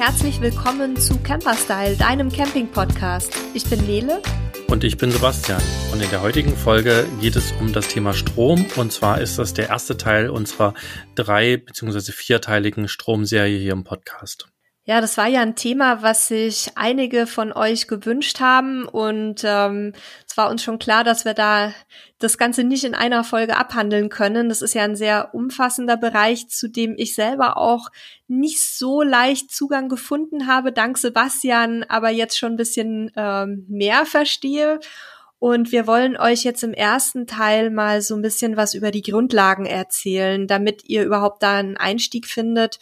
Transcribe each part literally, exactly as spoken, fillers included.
herzlich willkommen zu Camperstyle, deinem Camping-Podcast. Ich bin Nele. Und ich bin Sebastian. Und in der heutigen Folge geht es um das Thema Strom. Und zwar ist das der erste Teil unserer drei- bzw. vierteiligen Stromserie hier im Podcast. Ja, das war ja ein Thema, was sich einige von euch gewünscht haben. Und ähm, es war uns schon klar, dass wir da das Ganze nicht in einer Folge abhandeln können. Das ist ja ein sehr umfassender Bereich, zu dem ich selber auch nicht so leicht Zugang gefunden habe, dank Sebastian, aber jetzt schon ein bisschen ähm, mehr verstehe. Und wir wollen euch jetzt im ersten Teil mal so ein bisschen was über die Grundlagen erzählen, damit ihr überhaupt da einen Einstieg findet.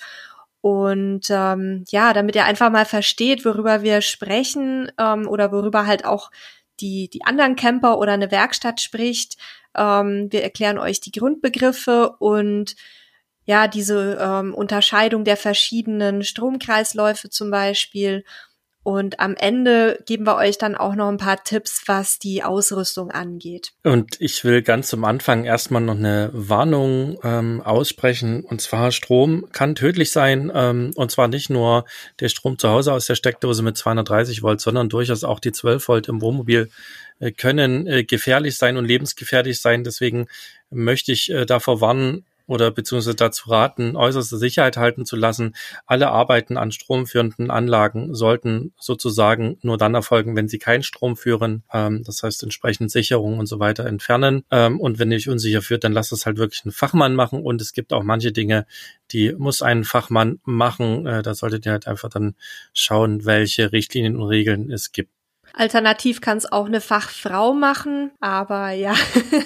Und ähm, ja, damit ihr einfach mal versteht, worüber wir sprechen ähm, oder worüber halt auch die die anderen Camper oder eine Werkstatt spricht. Ähm, wir erklären euch die Grundbegriffe und ja, diese ähm, Unterscheidung der verschiedenen Stromkreisläufe zum Beispiel. Und am Ende geben wir euch dann auch noch ein paar Tipps, was die Ausrüstung angeht. Und ich will ganz zum Anfang erstmal noch eine Warnung ähm, aussprechen. Und zwar, Strom kann tödlich sein. Ähm, und zwar nicht nur der Strom zu Hause aus der Steckdose mit zweihundertdreißig Volt, sondern durchaus auch die zwölf Volt im Wohnmobil äh, können äh, gefährlich sein und lebensgefährlich sein. Deswegen möchte ich äh, davor warnen, oder beziehungsweise dazu raten, äußerste Sicherheit halten zu lassen. Alle Arbeiten an stromführenden Anlagen sollten sozusagen nur dann erfolgen, wenn sie keinen Strom führen. Ähm, das heißt, entsprechend Sicherung und so weiter entfernen. Ähm, und wenn ihr euch unsicher fühlt, dann lasst es halt wirklich einen Fachmann machen. Und es gibt auch manche Dinge, die muss ein Fachmann machen. Äh, da solltet ihr halt einfach dann schauen, welche Richtlinien und Regeln es gibt. Alternativ kann es auch eine Fachfrau machen, aber ja.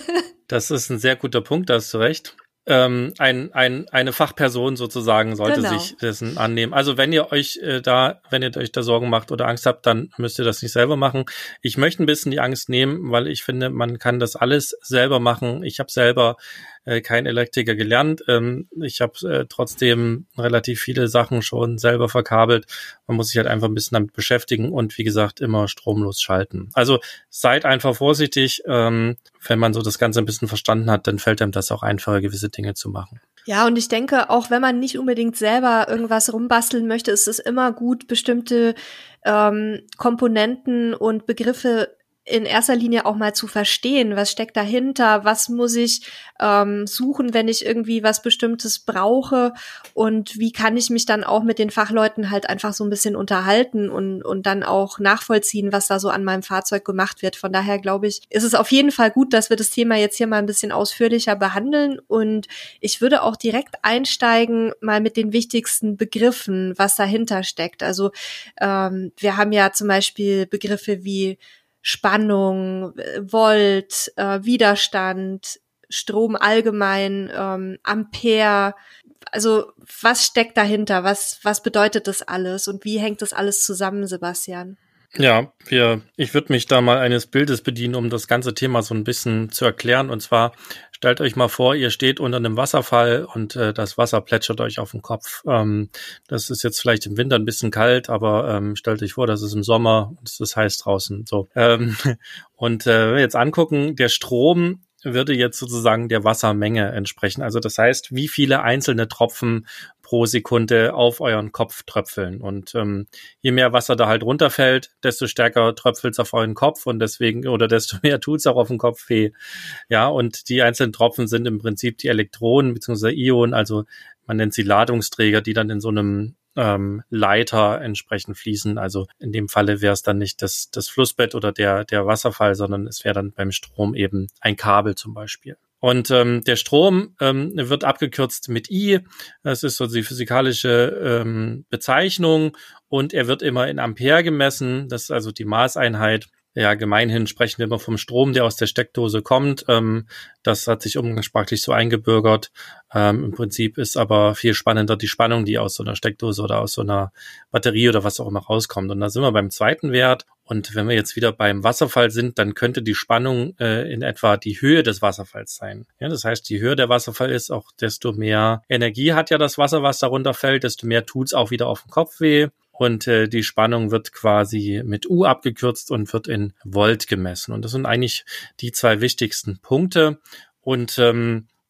Das ist ein sehr guter Punkt, da hast du recht. Ähm, ein, ein, eine Fachperson sozusagen sollte Genau. sich dessen annehmen. Also wenn ihr euch äh, da, wenn ihr euch da Sorgen macht oder Angst habt, dann müsst ihr das nicht selber machen. Ich möchte ein bisschen die Angst nehmen, weil ich finde, man kann das alles selber machen. Ich habe selber äh, kein Elektriker gelernt. Ähm, ich habe äh, trotzdem relativ viele Sachen schon selber verkabelt. Man muss sich halt einfach ein bisschen damit beschäftigen und wie gesagt immer stromlos schalten. Also seid einfach vorsichtig. Ähm, wenn man so das Ganze ein bisschen verstanden hat, dann fällt einem das auch einfacher, gewisse Dinge zu machen. Ja, und ich denke, auch wenn man nicht unbedingt selber irgendwas rumbasteln möchte, ist es immer gut, bestimmte ähm, Komponenten und Begriffe in erster Linie auch mal zu verstehen. Was steckt dahinter? Was muss ich ähm, suchen, wenn ich irgendwie was Bestimmtes brauche? Und wie kann ich mich dann auch mit den Fachleuten halt einfach so ein bisschen unterhalten und und dann auch nachvollziehen, was da so an meinem Fahrzeug gemacht wird? Von daher glaube ich, ist es auf jeden Fall gut, dass wir das Thema jetzt hier mal ein bisschen ausführlicher behandeln. Und ich würde auch direkt einsteigen mal mit den wichtigsten Begriffen, was dahinter steckt. Also ähm, wir haben ja zum Beispiel Begriffe wie Spannung, Volt, äh, Widerstand, Strom allgemein, ähm, Ampere. Also was steckt dahinter? Was was bedeutet das alles? Und wie hängt das alles zusammen, Sebastian? Ja, wir, ich würde mich da mal eines Bildes bedienen, um das ganze Thema so ein bisschen zu erklären. Und zwar stellt euch mal vor, ihr steht unter einem Wasserfall und äh, das Wasser plätschert euch auf den Kopf. Ähm, das ist jetzt vielleicht im Winter ein bisschen kalt, aber ähm, stellt euch vor, das ist im Sommer und es ist heiß draußen. So ähm, und äh, wenn wir jetzt angucken, der Strom würde jetzt sozusagen der Wassermenge entsprechen. Also das heißt, wie viele einzelne Tropfen pro Sekunde auf euren Kopf tröpfeln. Und ähm, je mehr Wasser da halt runterfällt, desto stärker tröpfelt es auf euren Kopf und deswegen, oder desto mehr tut es auch auf den Kopf weh. Ja, und die einzelnen Tropfen sind im Prinzip die Elektronen bzw. Ionen, also man nennt sie Ladungsträger, die dann in so einem ähm, Leiter entsprechend fließen. Also in dem Falle wäre es dann nicht das, das Flussbett oder der, der Wasserfall, sondern es wäre dann beim Strom eben ein Kabel zum Beispiel. Und ähm, der Strom ähm, wird abgekürzt mit I. Das ist so die physikalische ähm, Bezeichnung und er wird immer in Ampere gemessen. Das ist also die Maßeinheit. Ja, gemeinhin sprechen wir immer vom Strom, der aus der Steckdose kommt. Ähm, das hat sich umgangssprachlich so eingebürgert. Ähm, im Prinzip ist aber viel spannender die Spannung, die aus so einer Steckdose oder aus so einer Batterie oder was auch immer rauskommt. Und da sind wir beim zweiten Wert. Und wenn wir jetzt wieder beim Wasserfall sind, dann könnte die Spannung äh, in etwa die Höhe des Wasserfalls sein. Ja, das heißt, je höher der Wasserfall ist, auch desto mehr Energie hat ja das Wasser, was darunter fällt, desto mehr tut's auch wieder auf den Kopf weh. Und äh, die Spannung wird quasi mit U abgekürzt und wird in Volt gemessen. Und das sind eigentlich die zwei wichtigsten Punkte. Und ähm,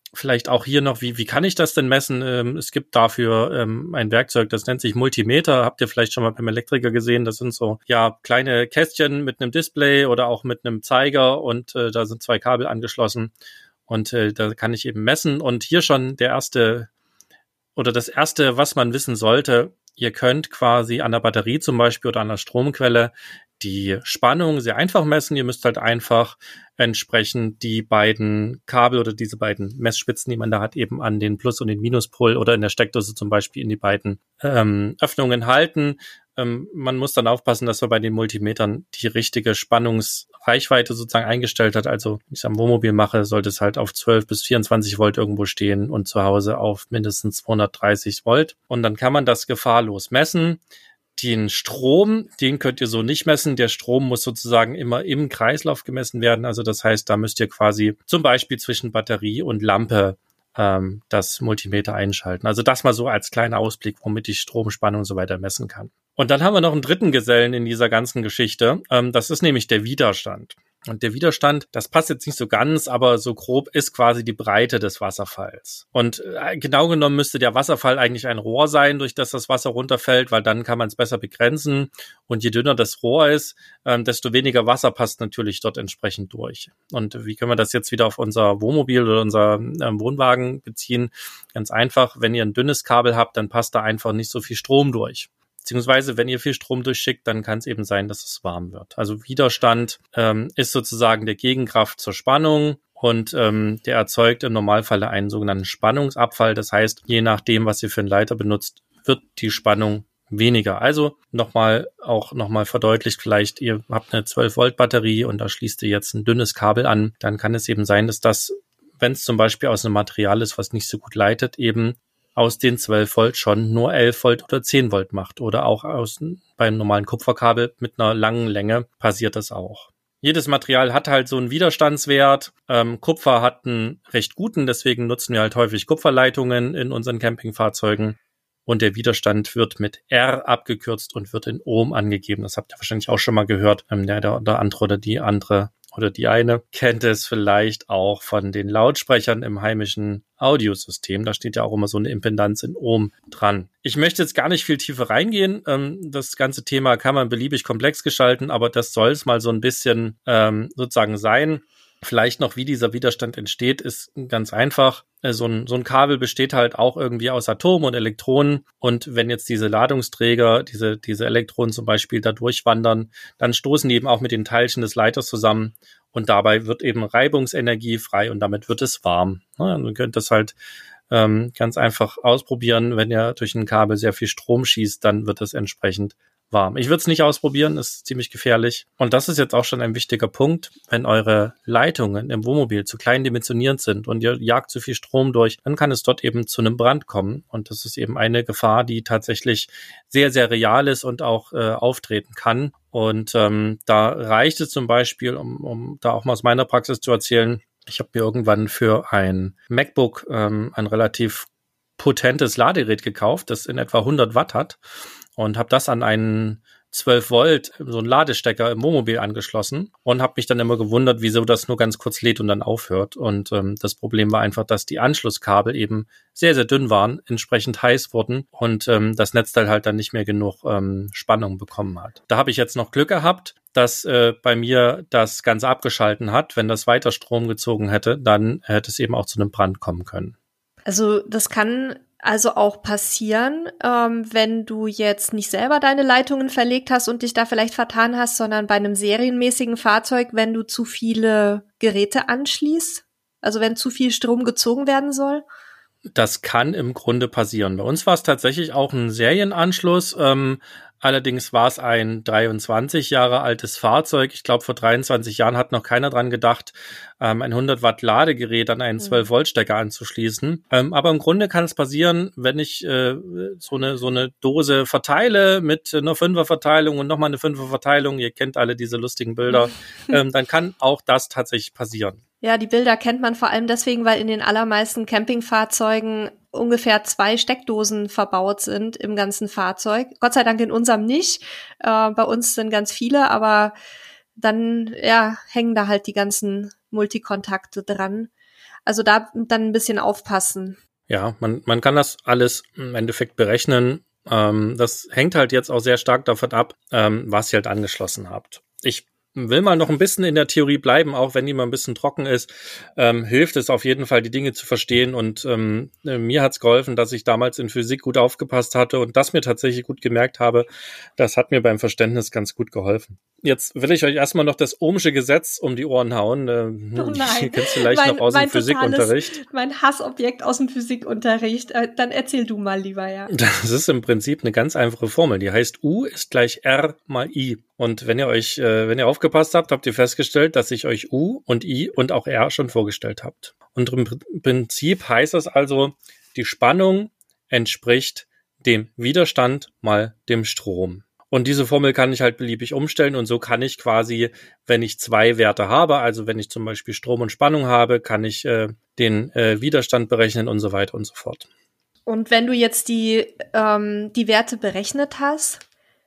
Vielleicht auch hier noch, wie, wie kann ich das denn messen? Ähm, es gibt dafür ähm, ein Werkzeug, das nennt sich Multimeter. Habt ihr vielleicht schon mal beim Elektriker gesehen? Das sind so, ja, kleine Kästchen mit einem Display oder auch mit einem Zeiger und äh, da sind zwei Kabel angeschlossen und äh, da kann ich eben messen. Und hier schon der erste oder das erste, was man wissen sollte, ihr könnt quasi an der Batterie zum Beispiel oder an der Stromquelle die Spannung sehr einfach messen. Ihr müsst halt einfach entsprechend die beiden Kabel oder diese beiden Messspitzen, die man da hat, eben an den Plus- und den Minuspol oder in der Steckdose zum Beispiel in die beiden ähm, Öffnungen halten. Ähm, man muss dann aufpassen, dass man bei den Multimetern die richtige Spannungsreichweite sozusagen eingestellt hat. Also, wenn ich es am Wohnmobil mache, sollte es halt auf zwölf bis vierundzwanzig Volt irgendwo stehen und zu Hause auf mindestens zweihundertdreißig Volt. Und dann kann man das gefahrlos messen. Den Strom, den könnt ihr so nicht messen. Der Strom muss sozusagen immer im Kreislauf gemessen werden. Also das heißt, da müsst ihr quasi zum Beispiel zwischen Batterie und Lampe ähm, das Multimeter einschalten. Also das mal so als kleiner Ausblick, womit ich Stromspannung und so weiter messen kann. Und dann haben wir noch einen dritten Gesellen in dieser ganzen Geschichte. Ähm, das ist nämlich der Widerstand. Und der Widerstand, das passt jetzt nicht so ganz, aber so grob ist quasi die Breite des Wasserfalls. Und äh, genau genommen müsste der Wasserfall eigentlich ein Rohr sein, durch das das Wasser runterfällt, weil dann kann man es besser begrenzen. Und je dünner das Rohr ist, ähm, desto weniger Wasser passt natürlich dort entsprechend durch. Und wie können wir das jetzt wieder auf unser Wohnmobil oder unser ähm, Wohnwagen beziehen? Ganz einfach, wenn ihr ein dünnes Kabel habt, dann passt da einfach nicht so viel Strom durch. Beziehungsweise, wenn ihr viel Strom durchschickt, dann kann es eben sein, dass es warm wird. Also Widerstand ähm, ist sozusagen der Gegenkraft zur Spannung und ähm, der erzeugt im Normalfall einen sogenannten Spannungsabfall. Das heißt, je nachdem, was ihr für einen Leiter benutzt, wird die Spannung weniger. Also nochmal auch nochmal verdeutlicht, vielleicht ihr habt eine zwölf Volt Batterie und da schließt ihr jetzt ein dünnes Kabel an. Dann kann es eben sein, dass das, wenn es zum Beispiel aus einem Material ist, was nicht so gut leitet, eben aus den zwölf Volt schon nur elf Volt oder zehn Volt macht. Oder auch aus beim normalen Kupferkabel mit einer langen Länge passiert das auch. Jedes Material hat halt so einen Widerstandswert. Ähm, Kupfer hat einen recht guten, deswegen nutzen wir halt häufig Kupferleitungen in unseren Campingfahrzeugen. Und der Widerstand wird mit R abgekürzt und wird in Ohm angegeben. Das habt ihr wahrscheinlich auch schon mal gehört. Ähm, der, der, der andere oder die andere oder die eine kennt es vielleicht auch von den Lautsprechern im heimischen Audiosystem. Da steht ja auch immer so eine Impedanz in Ohm dran. Ich möchte jetzt gar nicht viel tiefer reingehen. Das ganze Thema kann man beliebig komplex gestalten, aber das soll es mal so ein bisschen ähm, sozusagen sein. Vielleicht noch, wie dieser Widerstand entsteht, ist ganz einfach. So ein, so ein Kabel besteht halt auch irgendwie aus Atomen und Elektronen. Und wenn jetzt diese Ladungsträger, diese, diese Elektronen zum Beispiel da durchwandern, dann stoßen die eben auch mit den Teilchen des Leiters zusammen. Und dabei wird eben Reibungsenergie frei und damit wird es warm. Ja, ihr könnt das halt ähm, ganz einfach ausprobieren. Wenn ihr durch ein Kabel sehr viel Strom schießt, dann wird es entsprechend warm. Ich würde es nicht ausprobieren, ist ziemlich gefährlich. Und das ist jetzt auch schon ein wichtiger Punkt. Wenn eure Leitungen im Wohnmobil zu klein dimensioniert sind und ihr jagt zu viel Strom durch, dann kann es dort eben zu einem Brand kommen. Und das ist eben eine Gefahr, die tatsächlich sehr, sehr real ist und auch äh, auftreten kann. Und ähm, da reicht es zum Beispiel, um, um da auch mal aus meiner Praxis zu erzählen, ich habe mir irgendwann für ein MacBook ähm, ein relativ potentes Ladegerät gekauft, das in etwa hundert Watt hat. Und habe das an einen zwölf Volt, so einen Ladestecker im Wohnmobil angeschlossen und habe mich dann immer gewundert, wieso das nur ganz kurz lädt und dann aufhört. Und ähm, das Problem war einfach, dass die Anschlusskabel eben sehr, sehr dünn waren, entsprechend heiß wurden und ähm, das Netzteil halt dann nicht mehr genug ähm, Spannung bekommen hat. Da habe ich jetzt noch Glück gehabt, dass äh, bei mir das Ganze abgeschalten hat. Wenn das weiter Strom gezogen hätte, dann hätte es eben auch zu einem Brand kommen können. Also das kann also auch passieren, ähm, wenn du jetzt nicht selber deine Leitungen verlegt hast und dich da vielleicht vertan hast, sondern bei einem serienmäßigen Fahrzeug, wenn du zu viele Geräte anschließt, also wenn zu viel Strom gezogen werden soll? Das kann im Grunde passieren. Bei uns war es tatsächlich auch ein Serienanschluss. Ähm, allerdings war es ein dreiundzwanzig Jahre altes Fahrzeug. Ich glaube, vor dreiundzwanzig Jahren hat noch keiner dran gedacht, ähm, ein hundert Watt Ladegerät an einen zwölf Volt Stecker anzuschließen. Ähm, aber im Grunde kann es passieren, wenn ich äh, so eine so eine Dose verteile mit einer Fünfer Verteilung und nochmal eine Fünfer Verteilung. Ihr kennt alle diese lustigen Bilder. ähm, dann kann auch das tatsächlich passieren. Ja, die Bilder kennt man vor allem deswegen, weil in den allermeisten Campingfahrzeugen ungefähr zwei Steckdosen verbaut sind im ganzen Fahrzeug. Gott sei Dank in unserem nicht. Äh, bei uns sind ganz viele, aber dann ja hängen da halt die ganzen Multikontakte dran. Also da dann ein bisschen aufpassen. Ja, man, man kann das alles im Endeffekt berechnen. Ähm, das hängt halt jetzt auch sehr stark davon ab, ähm, was ihr halt angeschlossen habt. Ich will mal noch ein bisschen in der Theorie bleiben, auch wenn die mal ein bisschen trocken ist, ähm, hilft es auf jeden Fall, die Dinge zu verstehen. Und ähm, mir hat's geholfen, dass ich damals in Physik gut aufgepasst hatte und das mir tatsächlich gut gemerkt habe. Das hat mir beim Verständnis ganz gut geholfen. Jetzt will ich euch erstmal noch das Ohmsche Gesetz um die Ohren hauen. Äh, Oh nein. Kennst du vielleicht mein, noch aus mein dem Physikunterricht. Totales, mein Hassobjekt aus dem Physikunterricht. Äh, dann erzähl du mal lieber, ja. Das ist im Prinzip eine ganz einfache Formel. Die heißt U ist gleich R mal I. Und wenn ihr euch, äh, wenn ihr aufgepasst habt, habt ihr festgestellt, dass ich euch U und I und auch R schon vorgestellt habt. Und im Prinzip heißt das also, die Spannung entspricht dem Widerstand mal dem Strom. Und diese Formel kann ich halt beliebig umstellen und so kann ich quasi, wenn ich zwei Werte habe, also wenn ich zum Beispiel Strom und Spannung habe, kann ich äh, den äh, Widerstand berechnen und so weiter und so fort. Und wenn du jetzt die, ähm, die Werte berechnet hast,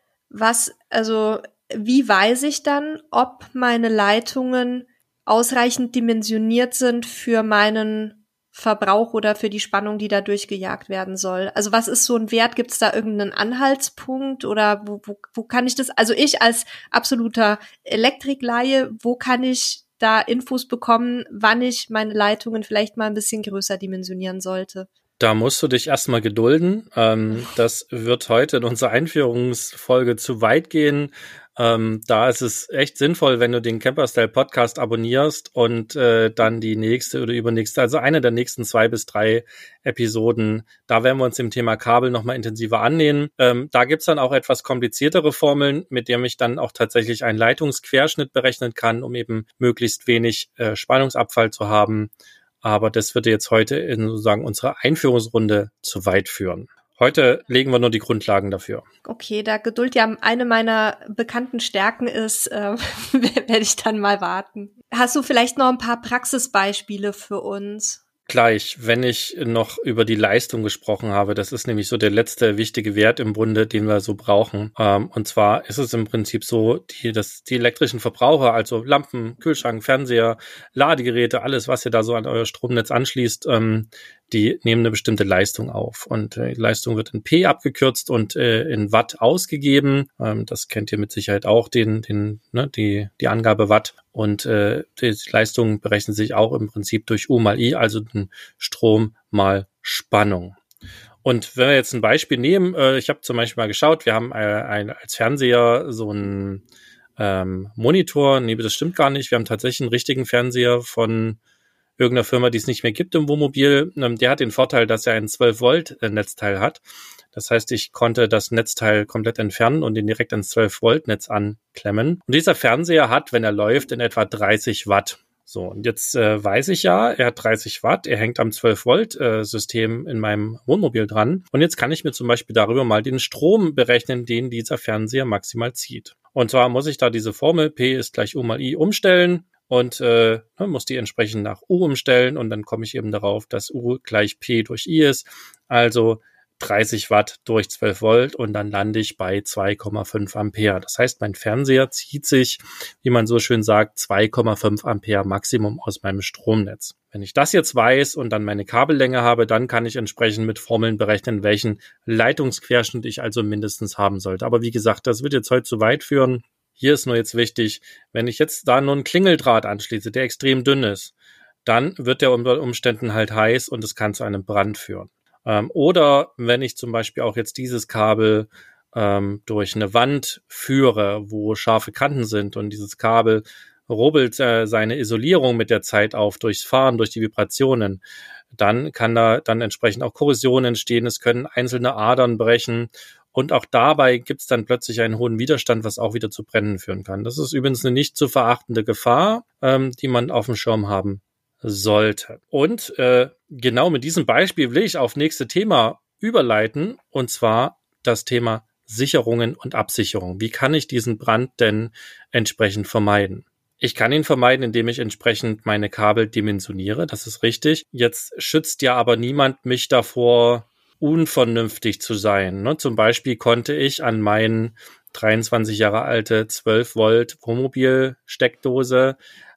was, also wie weiß ich dann, ob meine Leitungen ausreichend dimensioniert sind für meinen Verbrauch oder für die Spannung, die da durchgejagt werden soll? Also was ist so ein Wert? Gibt es da irgendeinen Anhaltspunkt oder wo, wo, wo kann ich das, also ich als absoluter Elektrikleihe, wo kann ich da Infos bekommen, wann ich meine Leitungen vielleicht mal ein bisschen größer dimensionieren sollte? Da musst du dich erstmal gedulden. Ähm, das wird heute in unserer Einführungsfolge zu weit gehen. Ähm, da ist es echt sinnvoll, wenn du den Camperstyle Podcast abonnierst und äh, dann die nächste oder übernächste, also eine der nächsten zwei bis drei Episoden, da werden wir uns dem Thema Kabel nochmal intensiver annähern. Ähm, da gibt's dann auch etwas kompliziertere Formeln, mit denen ich dann auch tatsächlich einen Leitungsquerschnitt berechnen kann, um eben möglichst wenig äh, Spannungsabfall zu haben. Aber das würde jetzt heute in sozusagen unserer Einführungsrunde zu weit führen. Heute legen wir nur die Grundlagen dafür. Okay, da Geduld ja eine meiner bekannten Stärken ist, äh, werde ich dann mal warten. Hast du vielleicht noch ein paar Praxisbeispiele für uns? Gleich, wenn ich noch über die Leistung gesprochen habe, das ist nämlich so der letzte wichtige Wert im Grunde, den wir so brauchen. Ähm, und zwar ist es im Prinzip so, die, dass die elektrischen Verbraucher, also Lampen, Kühlschrank, Fernseher, Ladegeräte, alles, was ihr da so an euer Stromnetz anschließt, ähm, die nehmen eine bestimmte Leistung auf. Und äh, die Leistung wird in P abgekürzt und äh, in Watt ausgegeben. Ähm, das kennt ihr mit Sicherheit auch, den, den, ne, die, die Angabe Watt. Und äh, die Leistung berechnet sich auch im Prinzip durch U mal I, also den Strom mal Spannung. Und wenn wir jetzt ein Beispiel nehmen, äh, ich habe zum Beispiel mal geschaut, wir haben äh, ein, als Fernseher so einen ähm, Monitor, nee, das stimmt gar nicht, wir haben tatsächlich einen richtigen Fernseher von irgendeiner Firma, die es nicht mehr gibt im Wohnmobil. Ähm, der hat den Vorteil, dass er ein zwölf Volt Netzteil hat. Das heißt, ich konnte das Netzteil komplett entfernen und den direkt ans zwölf Volt Netz anklemmen. Und dieser Fernseher hat, wenn er läuft, in etwa dreißig Watt. So, und jetzt äh, weiß ich ja, er hat dreißig Watt, er hängt am zwölf Volt äh, System in meinem Wohnmobil dran. Und jetzt kann ich mir zum Beispiel darüber mal den Strom berechnen, den dieser Fernseher maximal zieht. Und zwar muss ich da diese Formel P ist gleich U mal I umstellen. Und äh, muss die entsprechend nach U umstellen und dann komme ich eben darauf, dass U gleich P durch I ist, also dreißig Watt durch zwölf Volt und dann lande ich bei zwei Komma fünf Ampere. Das heißt, mein Fernseher zieht sich, wie man so schön sagt, zwei Komma fünf Ampere Maximum aus meinem Stromnetz. Wenn ich das jetzt weiß und dann meine Kabellänge habe, dann kann ich entsprechend mit Formeln berechnen, welchen Leitungsquerschnitt ich also mindestens haben sollte. Aber wie gesagt, das wird jetzt heute zu weit führen. Hier ist nur jetzt wichtig, wenn ich jetzt da nur einen Klingeldraht anschließe, der extrem dünn ist, dann wird der unter Umständen halt heiß und es kann zu einem Brand führen. Ähm, oder wenn ich zum Beispiel auch jetzt dieses Kabel ähm, durch eine Wand führe, wo scharfe Kanten sind und dieses Kabel rubbelt äh, seine Isolierung mit der Zeit auf durchs Fahren, durch die Vibrationen, dann kann da dann entsprechend auch Korrosion entstehen, es können einzelne Adern brechen. Und auch dabei gibt es dann plötzlich einen hohen Widerstand, was auch wieder zu Brennen führen kann. Das ist übrigens eine nicht zu verachtende Gefahr, ähm, die man auf dem Schirm haben sollte. Und äh, genau mit diesem Beispiel will ich auf nächste Thema überleiten, und zwar das Thema Sicherungen und Absicherung. Wie kann ich diesen Brand denn entsprechend vermeiden? Ich kann ihn vermeiden, indem ich entsprechend meine Kabel dimensioniere, das ist richtig. Jetzt schützt ja aber niemand mich davor, unvernünftig zu sein. Ne? Zum Beispiel konnte ich an meinen dreiundzwanzig Jahre alte zwölf Volt Wohnmobil-Steckdose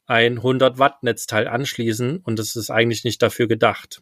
ein hundert Watt Netzteil anschließen und es ist eigentlich nicht dafür gedacht.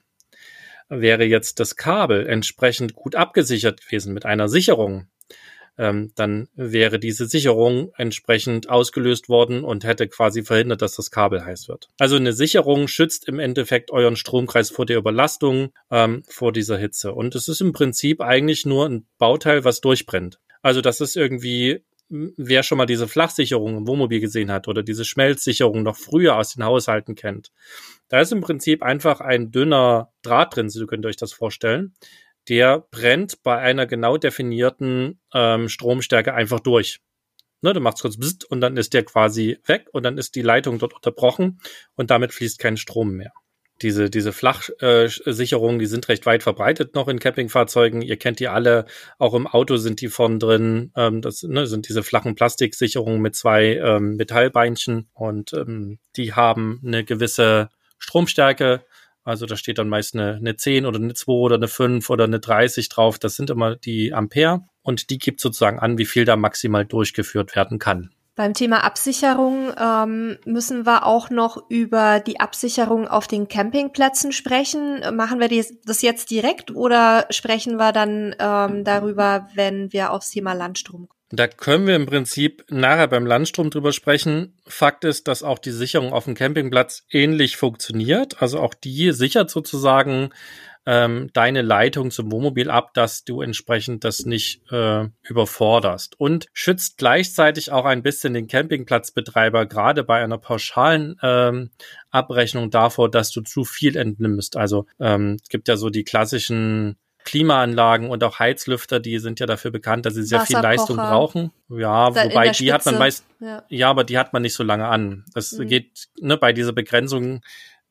Wäre jetzt das Kabel entsprechend gut abgesichert gewesen mit einer Sicherung, ähm, dann wäre diese Sicherung entsprechend ausgelöst worden und hätte quasi verhindert, dass das Kabel heiß wird. Also eine Sicherung schützt im Endeffekt euren Stromkreis vor der Überlastung, ähm, vor dieser Hitze. Und es ist im Prinzip eigentlich nur ein Bauteil, was durchbrennt. Also das ist irgendwie, wer schon mal diese Flachsicherung im Wohnmobil gesehen hat oder diese Schmelzsicherung noch früher aus den Haushalten kennt. Da ist im Prinzip einfach ein dünner Draht drin, so könnt ihr euch das vorstellen. Der brennt bei einer genau definierten ähm, Stromstärke einfach durch. Ne, du machst kurz Bzzzt und dann ist der quasi weg und dann ist die Leitung dort unterbrochen und damit fließt kein Strom mehr. Diese, diese Flachsicherungen, äh, die sind recht weit verbreitet noch in Campingfahrzeugen. Ihr kennt die alle, auch im Auto sind die vorn drin. Ähm, das ne, sind diese flachen Plastiksicherungen mit zwei ähm, Metallbeinchen und ähm, die haben eine gewisse Stromstärke. Also da steht dann meist eine, eine zehn oder eine zwei oder eine fünf oder eine dreißig drauf. Das sind immer die Ampere und die gibt sozusagen an, wie viel da maximal durchgeführt werden kann. Beim Thema Absicherung ähm, müssen wir auch noch über die Absicherung auf den Campingplätzen sprechen. Machen wir das jetzt direkt oder sprechen wir dann ähm, darüber, wenn wir aufs Thema Landstrom kommen? Da können wir im Prinzip nachher beim Landstrom drüber sprechen. Fakt ist, dass auch die Sicherung auf dem Campingplatz ähnlich funktioniert. Also auch die sichert sozusagen ähm, deine Leitung zum Wohnmobil ab, dass du entsprechend das nicht äh, überforderst. Und schützt gleichzeitig auch ein bisschen den Campingplatzbetreiber, gerade bei einer pauschalen ähm, Abrechnung davor, dass du zu viel entnimmst. Also ähm, es gibt ja so die klassischen Klimaanlagen und auch Heizlüfter, die sind ja dafür bekannt, dass sie sehr viel Leistung brauchen. Ja, wobei die hat man meist, ja. ja, aber die hat man nicht so lange an. Das mhm. geht, ne, bei dieser Begrenzung,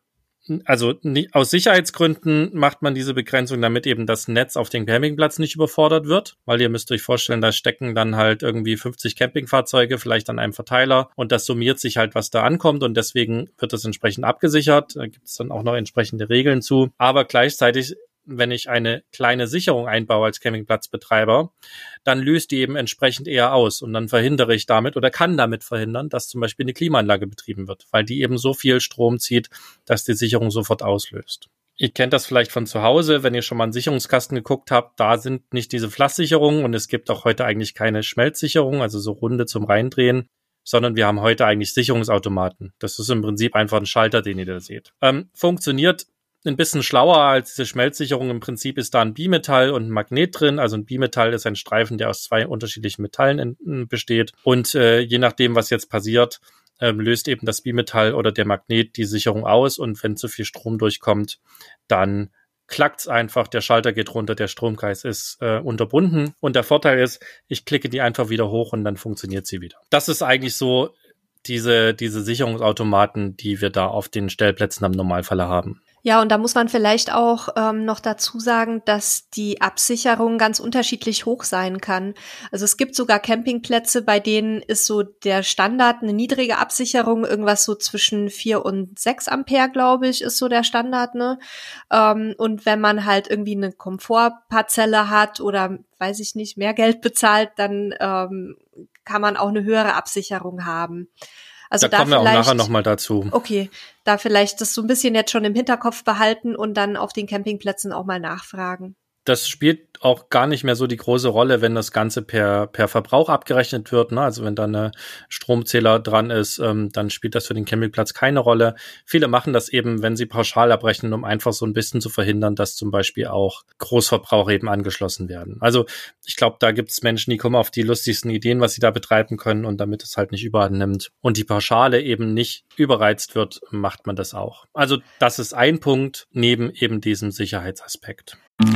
also nie, aus Sicherheitsgründen macht man diese Begrenzung, damit eben das Netz auf dem Campingplatz nicht überfordert wird, weil ihr müsst euch vorstellen, da stecken dann halt irgendwie fünfzig Campingfahrzeuge vielleicht an einem Verteiler und das summiert sich halt, was da ankommt und deswegen wird das entsprechend abgesichert. Da gibt es dann auch noch entsprechende Regeln zu, aber gleichzeitig, wenn ich eine kleine Sicherung einbaue als Campingplatzbetreiber, dann löst die eben entsprechend eher aus und dann verhindere ich damit oder kann damit verhindern, dass zum Beispiel eine Klimaanlage betrieben wird, weil die eben so viel Strom zieht, dass die Sicherung sofort auslöst. Ihr kennt das vielleicht von zu Hause, wenn ihr schon mal einen Sicherungskasten geguckt habt, da sind nicht diese Flachsicherungen und es gibt auch heute eigentlich keine Schmelzsicherung, also so Runde zum Reindrehen, sondern wir haben heute eigentlich Sicherungsautomaten. Das ist im Prinzip einfach ein Schalter, den ihr da seht. Ähm, funktioniert ein bisschen schlauer als diese Schmelzsicherung. Im Prinzip ist da ein Bimetall und ein Magnet drin. Also ein Bimetall ist ein Streifen, der aus zwei unterschiedlichen Metallen in, besteht. Und äh, je nachdem, was jetzt passiert, ähm, löst eben das Bimetall oder der Magnet die Sicherung aus. Und wenn zu viel Strom durchkommt, dann klackt's einfach, der Schalter geht runter, der Stromkreis ist äh, unterbunden. Und der Vorteil ist, ich klicke die einfach wieder hoch und dann funktioniert sie wieder. Das ist eigentlich so diese, diese Sicherungsautomaten, die wir da auf den Stellplätzen am Normalfall haben. Ja, und da muss man vielleicht auch ähm, noch dazu sagen, dass die Absicherung ganz unterschiedlich hoch sein kann. Also es gibt sogar Campingplätze, bei denen ist so der Standard eine niedrige Absicherung, irgendwas so zwischen vier und sechs Ampere, glaube ich, ist so der Standard, ne? Ähm, und wenn man halt irgendwie eine Komfortparzelle hat oder, weiß ich nicht, mehr Geld bezahlt, dann ähm, kann man auch eine höhere Absicherung haben. Also da, da kommen wir auch nachher nochmal dazu. Okay, da vielleicht das so ein bisschen jetzt schon im Hinterkopf behalten und dann auf den Campingplätzen auch mal nachfragen. Das spielt auch gar nicht mehr so die große Rolle, wenn das Ganze per per Verbrauch abgerechnet wird. Ne? Also wenn da eine Stromzähler dran ist, ähm, dann spielt das für den Campingplatz keine Rolle. Viele machen das eben, wenn sie pauschal abrechnen, um einfach so ein bisschen zu verhindern, dass zum Beispiel auch Großverbraucher eben angeschlossen werden. Also ich glaube, da gibt es Menschen, die kommen auf die lustigsten Ideen, was sie da betreiben können. Und damit es halt nicht überhand nimmt und die Pauschale eben nicht überreizt wird, macht man das auch. Also das ist ein Punkt neben eben diesem Sicherheitsaspekt.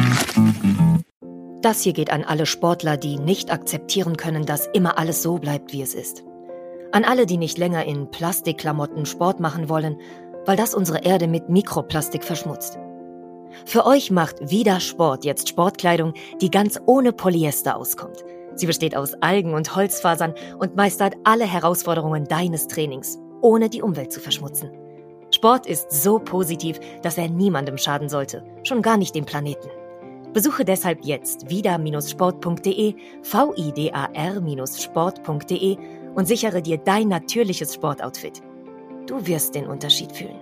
Das hier geht an alle Sportler, die nicht akzeptieren können, dass immer alles so bleibt, wie es ist. An alle, die nicht länger in Plastikklamotten Sport machen wollen, weil das unsere Erde mit Mikroplastik verschmutzt. Für euch macht Vida Sport jetzt Sportkleidung, die ganz ohne Polyester auskommt. Sie besteht aus Algen und Holzfasern und meistert alle Herausforderungen deines Trainings, ohne die Umwelt zu verschmutzen. Sport ist so positiv, dass er niemandem schaden sollte, schon gar nicht dem Planeten. Besuche deshalb jetzt vida Bindestrich sport punkt de, V I D A R Bindestrich sport punkt de und sichere dir dein natürliches Sportoutfit. Du wirst den Unterschied fühlen.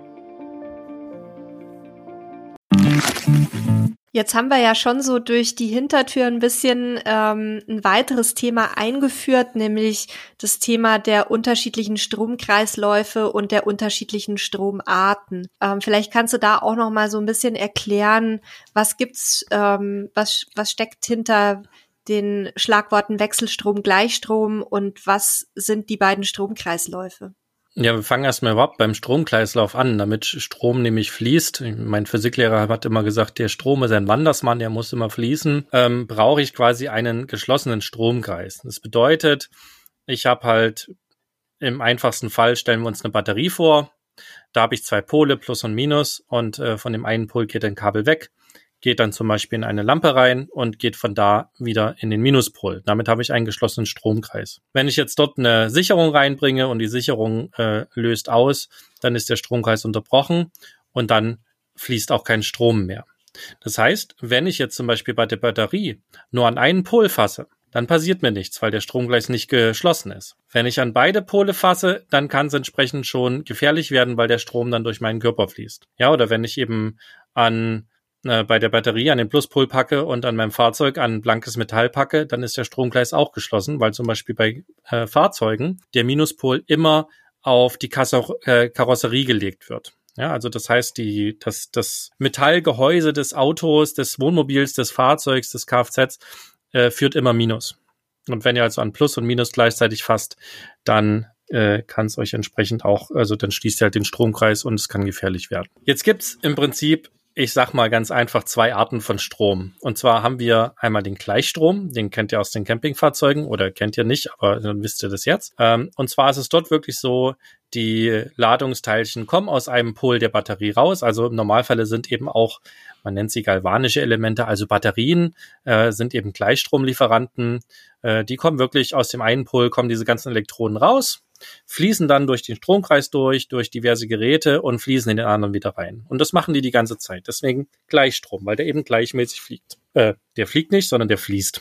Jetzt haben wir ja schon so durch die Hintertür ein bisschen ähm, ein weiteres Thema eingeführt, nämlich das Thema der unterschiedlichen Stromkreisläufe und der unterschiedlichen Stromarten. Ähm, vielleicht kannst du da auch noch mal so ein bisschen erklären, was gibt's, ähm, was was steckt hinter den Schlagworten Wechselstrom, Gleichstrom und was sind die beiden Stromkreisläufe? Ja, wir fangen erstmal überhaupt beim Stromkreislauf an, damit Strom nämlich fließt. Mein Physiklehrer hat immer gesagt, der Strom ist ein Wandersmann, der muss immer fließen. Ähm, brauche ich quasi einen geschlossenen Stromkreis. Das bedeutet, ich habe halt im einfachsten Fall, stellen wir uns eine Batterie vor. Da habe ich zwei Pole, Plus und Minus, und äh, von dem einen Pol geht ein Kabel weg, geht dann zum Beispiel in eine Lampe rein und geht von da wieder in den Minuspol. Damit habe ich einen geschlossenen Stromkreis. Wenn ich jetzt dort eine Sicherung reinbringe und die Sicherung äh, löst aus, dann ist der Stromkreis unterbrochen und dann fließt auch kein Strom mehr. Das heißt, wenn ich jetzt zum Beispiel bei der Batterie nur an einen Pol fasse, dann passiert mir nichts, weil der Stromkreis nicht geschlossen ist. Wenn ich an beide Pole fasse, dann kann es entsprechend schon gefährlich werden, weil der Strom dann durch meinen Körper fließt. Ja, oder wenn ich eben an bei der Batterie an den Pluspol packe und an meinem Fahrzeug an blankes Metall packe, dann ist der Stromkreis auch geschlossen, weil zum Beispiel bei äh, Fahrzeugen der Minuspol immer auf die Kasso- äh, Karosserie gelegt wird. Ja, also das heißt, die, das, das Metallgehäuse des Autos, des Wohnmobils, des Fahrzeugs, des Kfz äh, führt immer Minus. Und wenn ihr also an Plus und Minus gleichzeitig fasst, dann äh, kann es euch entsprechend auch, also dann schließt ihr halt den Stromkreis und es kann gefährlich werden. Jetzt gibt's im Prinzip, ich sag mal ganz einfach, zwei Arten von Strom. Und zwar haben wir einmal den Gleichstrom, den kennt ihr aus den Campingfahrzeugen oder kennt ihr nicht, aber dann wisst ihr das jetzt. Ähm, und zwar ist es dort wirklich so, die Ladungsteilchen kommen aus einem Pol der Batterie raus. Also im Normalfall sind eben auch, man nennt sie galvanische Elemente, also Batterien äh, sind eben Gleichstromlieferanten. Äh, die kommen wirklich aus dem einen Pol, kommen diese ganzen Elektronen raus, fließen dann durch den Stromkreis durch, durch diverse Geräte und fließen in den anderen wieder rein. Und das machen die die ganze Zeit. Deswegen Gleichstrom, weil der eben gleichmäßig fliegt. Äh, der fliegt nicht, sondern der fließt.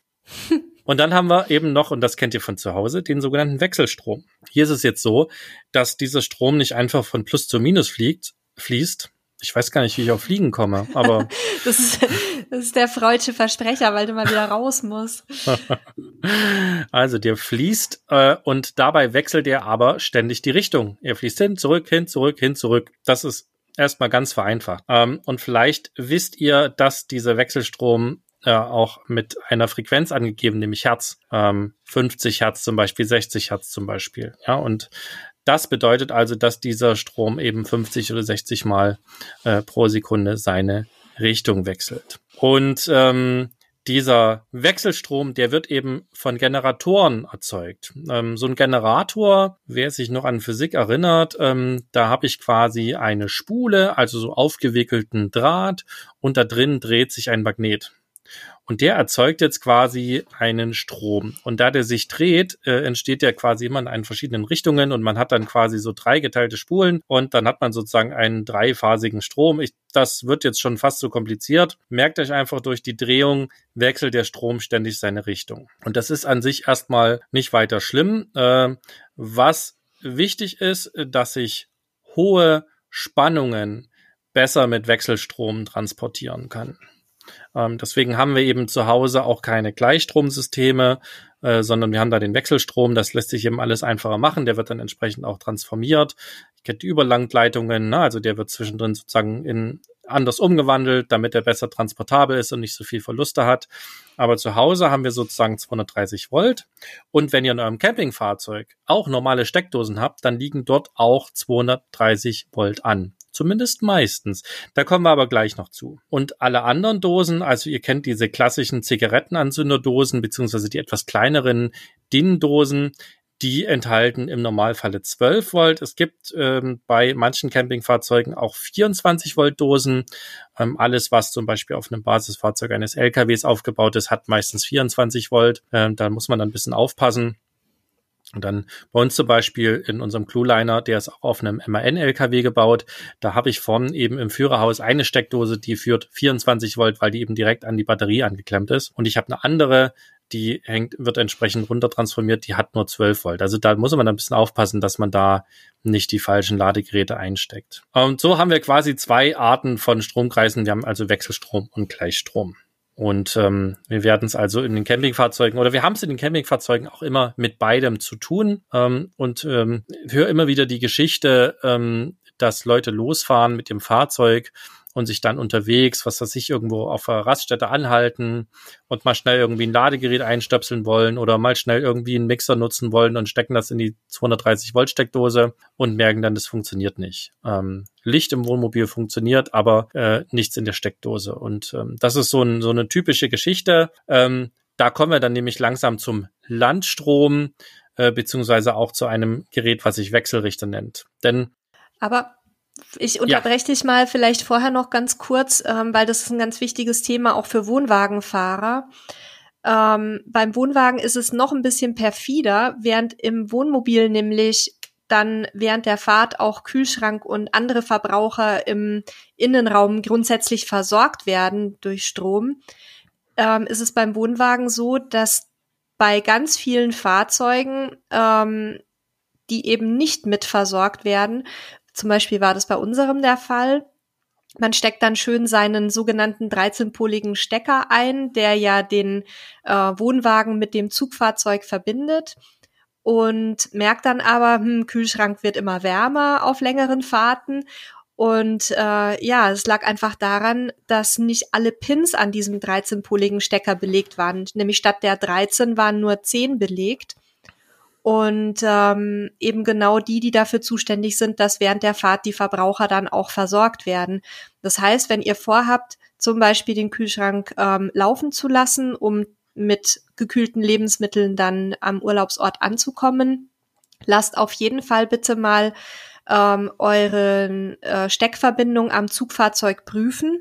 Und dann haben wir eben noch, und das kennt ihr von zu Hause, den sogenannten Wechselstrom. Hier ist es jetzt so, dass dieser Strom nicht einfach von Plus zu Minus fliegt, fließt. Ich weiß gar nicht, wie ich auf Fliegen komme, aber... das, ist, das ist der freudsche Versprecher, weil du mal wieder raus musst. Also der fließt äh, und dabei wechselt er aber ständig die Richtung. Er fließt hin, zurück, hin, zurück, hin, zurück. Das ist erstmal ganz vereinfacht. Ähm, und vielleicht wisst ihr, dass dieser Wechselstrom äh, auch mit einer Frequenz angegeben, nämlich Hertz. Ähm, fünfzig Hertz zum Beispiel, sechzig Hertz zum Beispiel. Ja, und das bedeutet also, dass dieser Strom eben fünfzig oder sechzig Mal äh, pro Sekunde seine Richtung wechselt. Und ähm, dieser Wechselstrom, der wird eben von Generatoren erzeugt. Ähm, so ein Generator, wer sich noch an Physik erinnert, ähm, da habe ich quasi eine Spule, also so aufgewickelten Draht, und da drin dreht sich ein Magnet. Und der erzeugt jetzt quasi einen Strom. Und da der sich dreht, äh, entsteht der quasi immer in einen verschiedenen Richtungen und man hat dann quasi so drei geteilte Spulen und dann hat man sozusagen einen dreiphasigen Strom. Ich, das wird jetzt schon fast so kompliziert. Merkt euch einfach, durch die Drehung wechselt der Strom ständig seine Richtung. Und das ist an sich erstmal nicht weiter schlimm. Äh, was wichtig ist, dass ich hohe Spannungen besser mit Wechselstrom transportieren kann. Ähm, deswegen haben wir eben zu Hause auch keine Gleichstromsysteme, äh, sondern wir haben da den Wechselstrom. Das lässt sich eben alles einfacher machen. Der wird dann entsprechend auch transformiert. Ich kenne die Überlangleitungen, ne? Also der wird zwischendrin sozusagen in anders umgewandelt, damit er besser transportabel ist und nicht so viel Verluste hat. Aber zu Hause haben wir sozusagen zweihundertdreißig Volt. Und wenn ihr in eurem Campingfahrzeug auch normale Steckdosen habt, dann liegen dort auch zweihundertdreißig Volt an. Zumindest meistens. Da kommen wir aber gleich noch zu. Und alle anderen Dosen, also ihr kennt diese klassischen Zigarettenanzünderdosen, beziehungsweise die etwas kleineren D I N-Dosen, die enthalten im Normalfalle zwölf Volt. Es gibt ähm, bei manchen Campingfahrzeugen auch vierundzwanzig Volt Dosen. Ähm, alles, was zum Beispiel auf einem Basisfahrzeug eines L K Ws aufgebaut ist, hat meistens vierundzwanzig Volt. Ähm, da muss man dann ein bisschen aufpassen. Und dann bei uns zum Beispiel in unserem Clueliner, der ist auch auf einem M A N-L K W gebaut, da habe ich vorne eben im Führerhaus eine Steckdose, die führt vierundzwanzig Volt, weil die eben direkt an die Batterie angeklemmt ist. Und ich habe eine andere die hängt, wird entsprechend runtertransformiert, die hat nur zwölf Volt. Also da muss man ein bisschen aufpassen, dass man da nicht die falschen Ladegeräte einsteckt. Und so haben wir quasi zwei Arten von Stromkreisen. Wir haben also Wechselstrom und Gleichstrom. Und ähm, wir werden es also in den Campingfahrzeugen oder wir haben es in den Campingfahrzeugen auch immer mit beidem zu tun. Ähm, und ähm, höre immer wieder die Geschichte, ähm, dass Leute losfahren mit dem Fahrzeug und sich dann unterwegs, was weiß ich, irgendwo auf einer Raststätte anhalten und mal schnell irgendwie ein Ladegerät einstöpseln wollen oder mal schnell irgendwie einen Mixer nutzen wollen und stecken das in die zweihundertdreißig Volt Steckdose und merken dann, das funktioniert nicht. Ähm, Licht im Wohnmobil funktioniert, aber äh, nichts in der Steckdose. Und ähm, das ist so, ein, so eine typische Geschichte. Ähm, da kommen wir dann nämlich langsam zum Landstrom, äh, beziehungsweise auch zu einem Gerät, was sich Wechselrichter nennt. Denn aber ich unterbreche ja. dich mal vielleicht vorher noch ganz kurz, ähm, weil das ist ein ganz wichtiges Thema auch für Wohnwagenfahrer. Ähm, beim Wohnwagen ist es noch ein bisschen perfider, während im Wohnmobil nämlich dann während der Fahrt auch Kühlschrank und andere Verbraucher im Innenraum grundsätzlich versorgt werden durch Strom, ähm, ist es beim Wohnwagen so, dass bei ganz vielen Fahrzeugen, ähm, die eben nicht mitversorgt werden, zum Beispiel war das bei unserem der Fall. Man steckt dann schön seinen sogenannten dreizehnpoligen Stecker ein, der ja den äh, Wohnwagen mit dem Zugfahrzeug verbindet und merkt dann aber, hm, Kühlschrank wird immer wärmer auf längeren Fahrten. Und äh, ja, es lag einfach daran, dass nicht alle Pins an diesem dreizehnpoligen Stecker belegt waren. Nämlich statt der dreizehn waren nur zehn belegt. Und ähm, eben genau die, die dafür zuständig sind, dass während der Fahrt die Verbraucher dann auch versorgt werden. Das heißt, wenn ihr vorhabt, zum Beispiel den Kühlschrank ähm, laufen zu lassen, um mit gekühlten Lebensmitteln dann am Urlaubsort anzukommen, lasst auf jeden Fall bitte mal ähm, eure äh, Steckverbindung am Zugfahrzeug prüfen.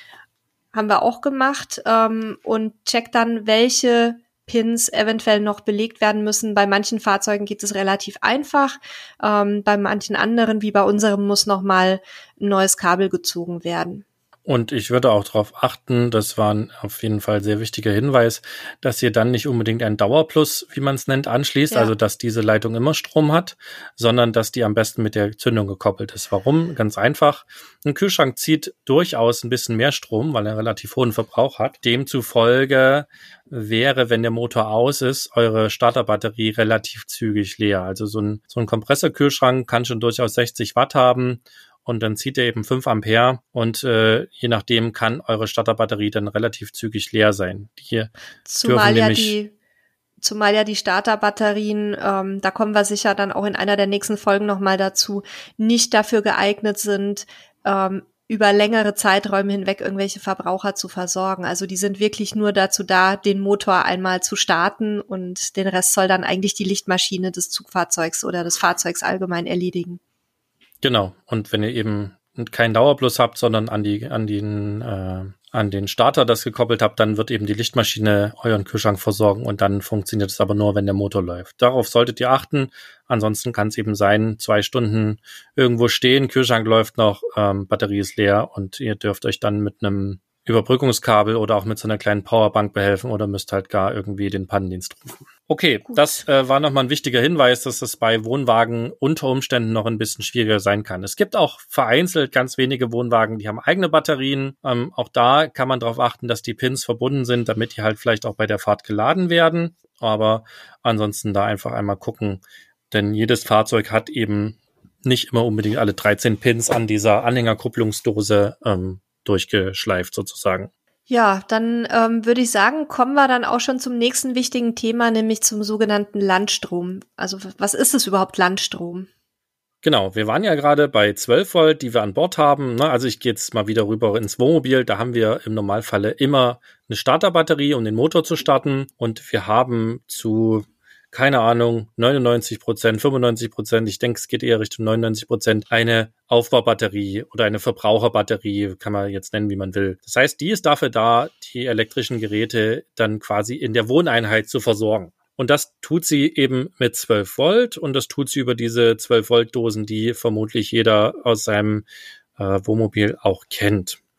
Haben wir auch gemacht. Ähm, und checkt dann, welche Pins eventuell noch belegt werden müssen. Bei manchen Fahrzeugen geht es relativ einfach. Ähm, bei manchen anderen, wie bei unserem, muss noch mal ein neues Kabel gezogen werden. Und ich würde auch darauf achten, das war ein auf jeden Fall sehr wichtiger Hinweis, dass ihr dann nicht unbedingt ein Dauerplus, wie man es nennt, anschließt, ja. Also dass diese Leitung immer Strom hat, sondern dass die am besten mit der Zündung gekoppelt ist. Warum? Ganz einfach. Ein Kühlschrank zieht durchaus ein bisschen mehr Strom, weil er relativ hohen Verbrauch hat. Demzufolge wäre, wenn der Motor aus ist, eure Starterbatterie relativ zügig leer. Also so ein, so ein Kompressorkühlschrank kann schon durchaus sechzig Watt haben. Und dann zieht er eben fünf Ampere und äh, je nachdem kann eure Starterbatterie dann relativ zügig leer sein. Die zumal ja die Zumal ja die Starterbatterien, ähm, da kommen wir sicher dann auch in einer der nächsten Folgen nochmal dazu, nicht dafür geeignet sind, ähm, über längere Zeiträume hinweg irgendwelche Verbraucher zu versorgen. Also die sind wirklich nur dazu da, den Motor einmal zu starten und den Rest soll dann eigentlich die Lichtmaschine des Zugfahrzeugs oder des Fahrzeugs allgemein erledigen. Genau. Und wenn ihr eben keinen Dauerplus habt, sondern an die an den äh, an den Starter das gekoppelt habt, dann wird eben die Lichtmaschine euren Kühlschrank versorgen und dann funktioniert es aber nur, wenn der Motor läuft. Darauf solltet ihr achten. Ansonsten kann es eben sein, zwei Stunden irgendwo stehen, Kühlschrank läuft noch, ähm, Batterie ist leer und ihr dürft euch dann mit einem Überbrückungskabel oder auch mit so einer kleinen Powerbank behelfen oder müsst halt gar irgendwie den Pannendienst rufen. Okay, Gut. das äh, war nochmal ein wichtiger Hinweis, dass es bei Wohnwagen unter Umständen noch ein bisschen schwieriger sein kann. Es gibt auch vereinzelt ganz wenige Wohnwagen, die haben eigene Batterien. Ähm, auch da kann man darauf achten, dass die Pins verbunden sind, damit die halt vielleicht auch bei der Fahrt geladen werden. Aber ansonsten da einfach einmal gucken, denn jedes Fahrzeug hat eben nicht immer unbedingt alle dreizehn Pins an dieser Anhängerkupplungsdose ähm, durchgeschleift sozusagen. Ja, dann ähm, würde ich sagen, kommen wir dann auch schon zum nächsten wichtigen Thema, nämlich zum sogenannten Landstrom. Also was ist es überhaupt, Landstrom? Genau, wir waren ja gerade bei zwölf Volt, die wir an Bord haben. Also ich gehe jetzt mal wieder rüber ins Wohnmobil. Da haben wir im Normalfalle immer eine Starterbatterie, um den Motor zu starten. Und wir haben zu, keine Ahnung, neunundneunzig Prozent, fünfundneunzig Prozent, ich denke, es geht eher Richtung neunundneunzig Prozent, eine Aufbaubatterie oder eine Verbraucherbatterie, kann man jetzt nennen, wie man will. Das heißt, die ist dafür da, die elektrischen Geräte dann quasi in der Wohneinheit zu versorgen. Und das tut sie eben mit zwölf Volt und das tut sie über diese zwölf Volt Dosen, die vermutlich jeder aus seinem äh, Wohnmobil auch kennt.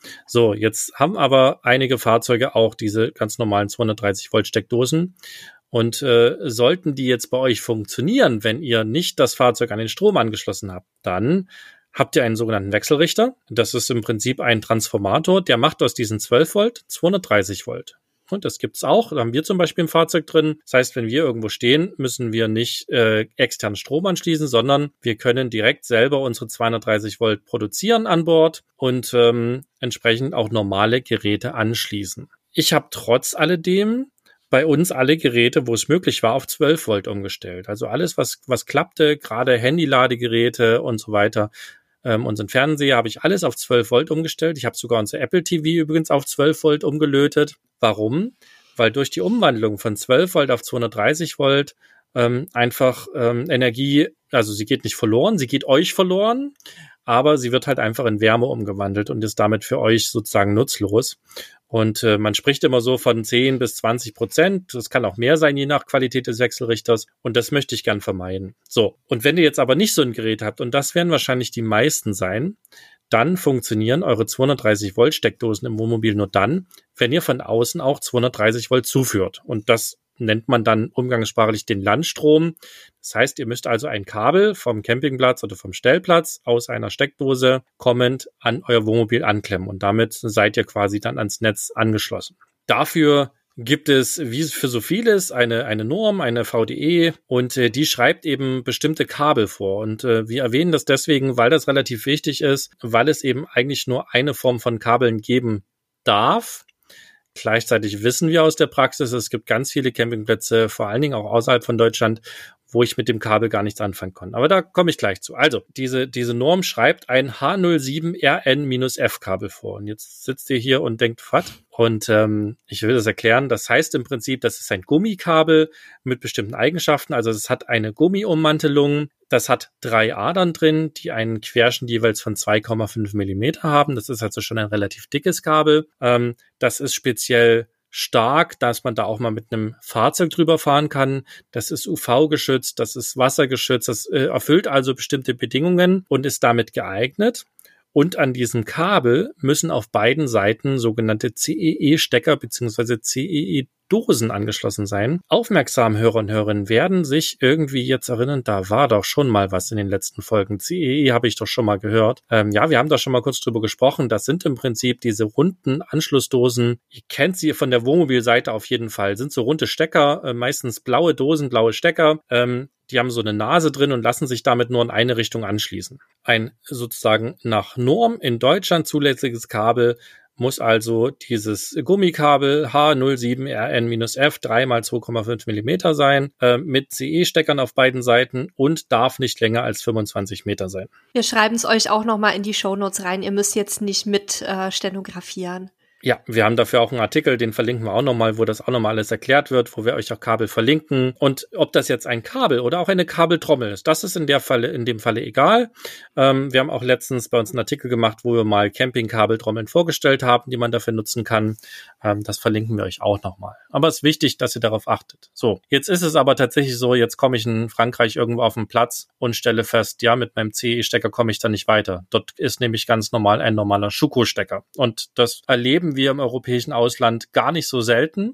So, jetzt haben aber einige Fahrzeuge auch diese ganz normalen zweihundertdreißig Volt Steckdosen. Und äh, sollten die jetzt bei euch funktionieren, wenn ihr nicht das Fahrzeug an den Strom angeschlossen habt, dann habt ihr einen sogenannten Wechselrichter. Das ist im Prinzip ein Transformator, der macht aus diesen zwölf Volt zweihundertdreißig Volt. Und das gibt's auch. Da haben wir zum Beispiel im Fahrzeug drin. Das heißt, wenn wir irgendwo stehen, müssen wir nicht äh, externen Strom anschließen, sondern wir können direkt selber unsere zweihundertdreißig Volt produzieren an Bord und ähm, entsprechend auch normale Geräte anschließen. Ich habe trotz alledem bei uns alle Geräte, wo es möglich war, auf zwölf Volt umgestellt. Also alles, was was klappte, gerade Handy-Ladegeräte und so weiter. Ähm, unseren Fernseher habe ich alles auf zwölf Volt umgestellt. Ich habe sogar unser Apple T V übrigens auf zwölf Volt umgelötet. Warum? Weil durch die Umwandlung von zwölf Volt auf zweihundertdreißig Volt ähm, einfach ähm, Energie, also sie geht nicht verloren, sie geht euch verloren, aber sie wird halt einfach in Wärme umgewandelt und ist damit für euch sozusagen nutzlos. Und äh, man spricht immer so von zehn bis zwanzig Prozent. Das kann auch mehr sein, je nach Qualität des Wechselrichters. Und das möchte ich gern vermeiden. So, und wenn ihr jetzt aber nicht so ein Gerät habt, und das werden wahrscheinlich die meisten sein, dann funktionieren eure zweihundertdreißig Volt Steckdosen im Wohnmobil nur dann, wenn ihr von außen auch zweihundertdreißig Volt zuführt. Und das nennt man dann umgangssprachlich den Landstrom. Das heißt, ihr müsst also ein Kabel vom Campingplatz oder vom Stellplatz aus einer Steckdose kommend an euer Wohnmobil anklemmen und damit seid ihr quasi dann ans Netz angeschlossen. Dafür gibt es, wie für so vieles, eine eine Norm, eine V D E und äh, die schreibt eben bestimmte Kabel vor. Und äh, wir erwähnen das deswegen, weil das relativ wichtig ist, weil es eben eigentlich nur eine Form von Kabeln geben darf. Gleichzeitig wissen wir aus der Praxis, es gibt ganz viele Campingplätze, vor allen Dingen auch außerhalb von Deutschland, wo ich mit dem Kabel gar nichts anfangen kann. Aber da komme ich gleich zu. Also, diese diese Norm schreibt ein H null sieben R N F Kabel vor. Und jetzt sitzt ihr hier und denkt, was? Und ähm, ich will das erklären. Das heißt im Prinzip, das ist ein Gummikabel mit bestimmten Eigenschaften. Also es hat eine Gummiummantelung. Das hat drei Adern drin, die einen Querschnitt jeweils von zwei Komma fünf Millimeter haben. Das ist also schon ein relativ dickes Kabel. Ähm, das ist speziell stark, dass man da auch mal mit einem Fahrzeug drüber fahren kann. Das ist U V-geschützt, das ist wassergeschützt, das äh, erfüllt also bestimmte Bedingungen und ist damit geeignet. Und an diesem Kabel müssen auf beiden Seiten sogenannte C E E-Stecker bzw. C E E-Dosen angeschlossen sein. Aufmerksam Hörer und Hörerinnen werden sich irgendwie jetzt erinnern, da war doch schon mal was in den letzten Folgen. C E E habe ich doch schon mal gehört. Ähm, ja, wir haben da schon mal kurz drüber gesprochen. Das sind im Prinzip diese runden Anschlussdosen. Ihr kennt sie von der Wohnmobilseite auf jeden Fall. Sind so runde Stecker, äh, meistens blaue Dosen, blaue Stecker. Ähm, Die haben so eine Nase drin und lassen sich damit nur in eine Richtung anschließen. Ein sozusagen nach Norm in Deutschland zulässiges Kabel muss also dieses Gummikabel H null sieben R N F drei mal zwei Komma fünf Millimeter sein, äh, mit C E-Steckern auf beiden Seiten und darf nicht länger als fünfundzwanzig Meter sein. Wir schreiben es euch auch nochmal in die Shownotes rein. Ihr müsst jetzt nicht mit äh, stenografieren. Ja, wir haben dafür auch einen Artikel, den verlinken wir auch nochmal, wo das auch nochmal alles erklärt wird, wo wir euch auch Kabel verlinken. Und ob das jetzt ein Kabel oder auch eine Kabeltrommel ist, das ist in der Falle, in dem Falle egal. Ähm, wir haben auch letztens bei uns einen Artikel gemacht, wo wir mal Camping-Kabeltrommeln vorgestellt haben, die man dafür nutzen kann. Ähm, das verlinken wir euch auch nochmal. Aber es ist wichtig, dass ihr darauf achtet. So, jetzt ist es aber tatsächlich so, jetzt komme ich in Frankreich irgendwo auf den Platz und stelle fest, ja, mit meinem C E-Stecker komme ich da nicht weiter. Dort ist nämlich ganz normal ein normaler Schuko-Stecker. Und das erleben wir im europäischen Ausland gar nicht so selten.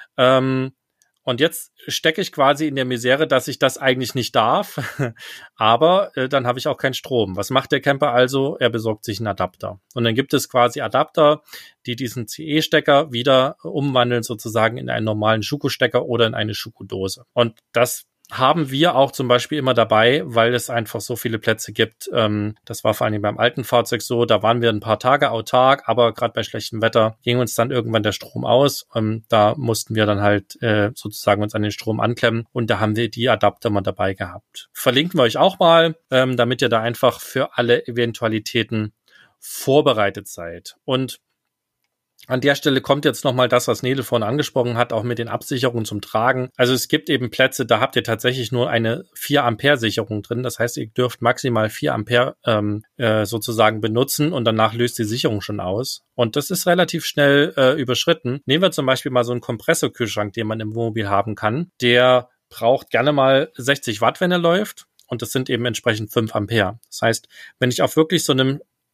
Ähm, und jetzt stecke ich quasi in der Misere, dass ich das eigentlich nicht darf. Aber äh, dann habe ich auch keinen Strom. Was macht der Camper also? Er besorgt sich einen Adapter. Und dann gibt es quasi Adapter, die diesen C E-Stecker wieder umwandeln sozusagen in einen normalen Schuko-Stecker oder in eine Schuko-Dose. Und das haben wir auch zum Beispiel immer dabei, weil es einfach so viele Plätze gibt. Ähm, das war vor allem beim alten Fahrzeug so, da waren wir ein paar Tage autark, aber gerade bei schlechtem Wetter ging uns dann irgendwann der Strom aus. Ähm, da mussten wir dann halt äh, sozusagen uns an den Strom anklemmen und da haben wir die Adapter mal dabei gehabt. Verlinken wir euch auch mal, ähm, damit ihr da einfach für alle Eventualitäten vorbereitet seid. Und an der Stelle kommt jetzt nochmal das, was Nele vorhin angesprochen hat, auch mit den Absicherungen zum Tragen. Also es gibt eben Plätze, da habt ihr tatsächlich nur eine vier Ampere Sicherung drin. Das heißt, ihr dürft maximal vier Ampere ähm, äh, sozusagen benutzen und danach löst die Sicherung schon aus. Und das ist relativ schnell äh, überschritten. Nehmen wir zum Beispiel mal so einen Kompressorkühlschrank, den man im Wohnmobil haben kann. Der braucht gerne mal sechzig Watt, wenn er läuft. Und das sind eben entsprechend fünf Ampere. Das heißt, wenn ich auf wirklich so einem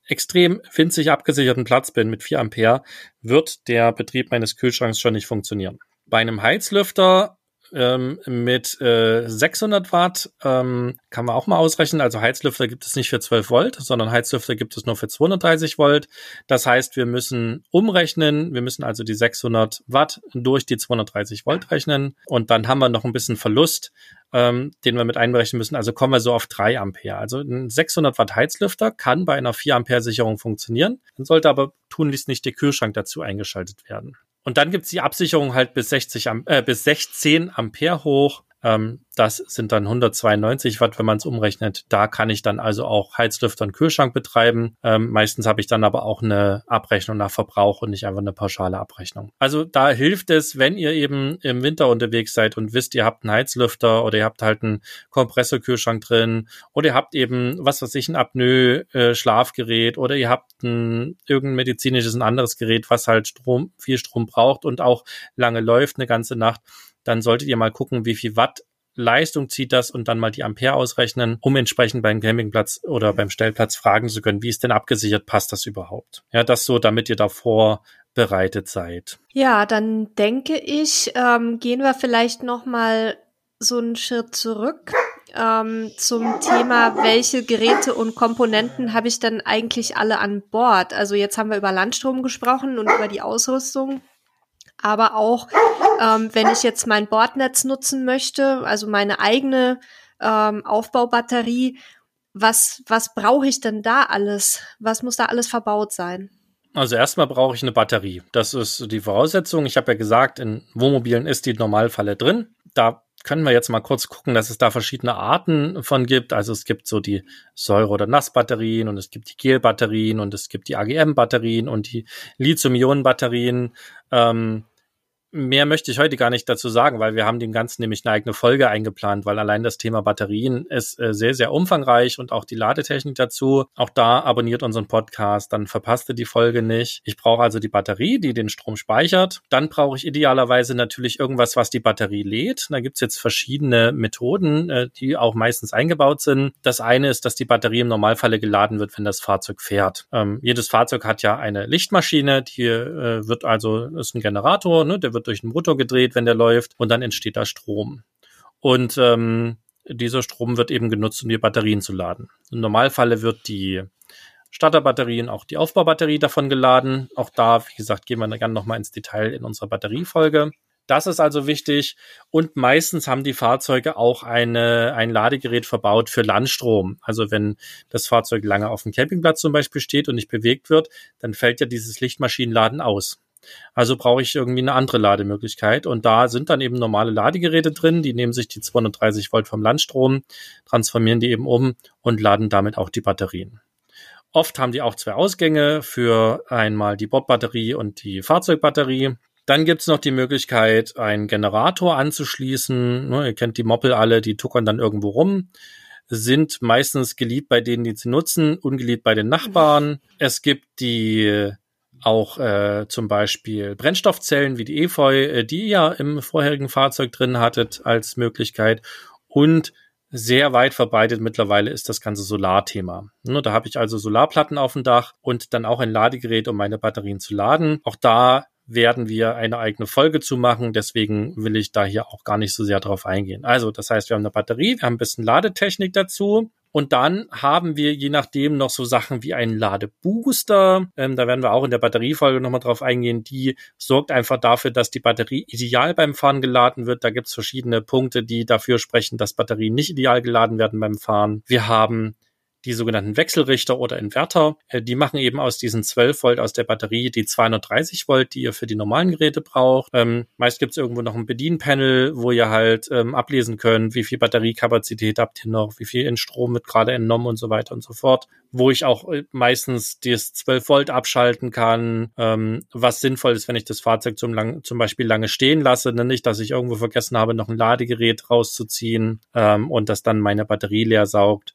extrem winzig abgesicherten Platz bin mit vier Ampere, wird der Betrieb meines Kühlschranks schon nicht funktionieren. Bei einem Heizlüfter ähm, mit äh, sechshundert Watt ähm, kann man auch mal ausrechnen. Also Heizlüfter gibt es nicht für zwölf Volt, sondern Heizlüfter gibt es nur für zweihundertdreißig Volt. Das heißt, wir müssen umrechnen. Wir müssen also die sechshundert Watt durch die zweihundertdreißig Volt rechnen. Und dann haben wir noch ein bisschen Verlust, ähm, den wir mit einberechnen müssen. Also kommen wir so auf drei Ampere. Also ein sechshundert Watt Heizlüfter kann bei einer vier Ampere Sicherung funktionieren. Dann sollte aber tunlichst nicht der Kühlschrank dazu eingeschaltet werden. Und dann gibt's die Absicherung halt bis sechzig, äh, bis sechzehn Ampere hoch. Ähm, das sind dann hundertzweiundneunzig Watt, wenn man es umrechnet. Da kann ich dann also auch Heizlüfter und Kühlschrank betreiben. Ähm, meistens habe ich dann aber auch eine Abrechnung nach Verbrauch und nicht einfach eine pauschale Abrechnung. Also da hilft es, wenn ihr eben im Winter unterwegs seid und wisst, ihr habt einen Heizlüfter oder ihr habt halt einen Kompressorkühlschrank drin oder ihr habt eben, was weiß ich, ein Apnoe-Schlafgerät oder ihr habt ein irgendein medizinisches, ein anderes Gerät, was halt Strom, viel Strom braucht und auch lange läuft, eine ganze Nacht. Dann solltet ihr mal gucken, wie viel Watt Leistung zieht das und dann mal die Ampere ausrechnen, um entsprechend beim Campingplatz oder beim Stellplatz fragen zu können, wie ist denn abgesichert, passt das überhaupt? Ja, das so, damit ihr davor bereitet seid. Ja, dann denke ich, ähm, gehen wir vielleicht noch mal so einen Schritt zurück ähm, zum Thema, welche Geräte und Komponenten habe ich denn eigentlich alle an Bord? Also jetzt haben wir über Landstrom gesprochen und über die Ausrüstung. Aber auch, ähm, wenn ich jetzt mein Bordnetz nutzen möchte, also meine eigene ähm, Aufbaubatterie, was was brauche ich denn da alles? Was muss da alles verbaut sein? Also erstmal brauche ich eine Batterie. Das ist die Voraussetzung. Ich habe ja gesagt, in Wohnmobilen ist die Normalfalle drin. Da können wir jetzt mal kurz gucken, dass es da verschiedene Arten von gibt. Also es gibt so die Säure- oder Nassbatterien und es gibt die Gelbatterien und es gibt die A G M-Batterien und die Lithium-Ionen-Batterien. Ähm, Mehr möchte ich heute gar nicht dazu sagen, weil wir haben dem Ganzen nämlich eine eigene Folge eingeplant, weil allein das Thema Batterien ist äh, sehr, sehr umfangreich und auch die Ladetechnik dazu. Auch da abonniert unseren Podcast, dann verpasst ihr die Folge nicht. Ich brauche also die Batterie, die den Strom speichert. Dann brauche ich idealerweise natürlich irgendwas, was die Batterie lädt. Da gibt's jetzt verschiedene Methoden, äh, die auch meistens eingebaut sind. Das eine ist, dass die Batterie im Normalfalle geladen wird, wenn das Fahrzeug fährt. Ähm, jedes Fahrzeug hat ja eine Lichtmaschine, die äh, wird also, ist ein Generator, ne, der wird durch den Motor gedreht, wenn der läuft und dann entsteht da Strom. Und ähm, dieser Strom wird eben genutzt, um die Batterien zu laden. Im Normalfall wird die Starterbatterie und auch die Aufbaubatterie davon geladen. Auch da, wie gesagt, gehen wir dann nochmal ins Detail in unserer Batteriefolge. Das ist also wichtig und meistens haben die Fahrzeuge auch eine, ein Ladegerät verbaut für Landstrom. Also wenn das Fahrzeug lange auf dem Campingplatz zum Beispiel steht und nicht bewegt wird, dann fällt ja dieses Lichtmaschinenladen aus. Also brauche ich irgendwie eine andere Lademöglichkeit und da sind dann eben normale Ladegeräte drin, die nehmen sich die zweihundertdreißig Volt vom Landstrom, transformieren die eben um und laden damit auch die Batterien. Oft haben die auch zwei Ausgänge für einmal die Bordbatterie und die Fahrzeugbatterie. Dann gibt's noch die Möglichkeit, einen Generator anzuschließen. Ihr kennt die Moppel alle, die tuckern dann irgendwo rum. Sind meistens geliebt bei denen, die sie nutzen, ungeliebt bei den Nachbarn. Es gibt die auch äh, zum Beispiel Brennstoffzellen wie die Efeu, äh, die ihr ja im vorherigen Fahrzeug drin hattet als Möglichkeit. Und sehr weit verbreitet mittlerweile ist das ganze Solarthema. Ne, da habe ich also Solarplatten auf dem Dach und dann auch ein Ladegerät, um meine Batterien zu laden. Auch da werden wir eine eigene Folge zu machen. Deswegen will ich da hier auch gar nicht so sehr drauf eingehen. Also, das heißt, wir haben eine Batterie, wir haben ein bisschen Ladetechnik dazu. Und dann haben wir je nachdem noch so Sachen wie einen Ladebooster. Ähm, da werden wir auch in der Batteriefolge nochmal drauf eingehen. Die sorgt einfach dafür, dass die Batterie ideal beim Fahren geladen wird. Da gibt es verschiedene Punkte, die dafür sprechen, dass Batterien nicht ideal geladen werden beim Fahren. Wir haben die sogenannten Wechselrichter oder Inverter. Äh, die machen eben aus diesen zwölf Volt aus der Batterie die zweihundertdreißig Volt, die ihr für die normalen Geräte braucht. Ähm, meist gibt es irgendwo noch ein Bedienpanel, wo ihr halt ähm, ablesen könnt, wie viel Batteriekapazität habt ihr noch, wie viel in Strom wird gerade entnommen und so weiter und so fort. Wo ich auch äh, meistens das zwölf Volt abschalten kann, ähm, was sinnvoll ist, wenn ich das Fahrzeug zum, lang, zum Beispiel lange stehen lasse. Ne? Nicht, dass ich irgendwo vergessen habe, noch ein Ladegerät rauszuziehen ähm, und das dann meine Batterie leer saugt.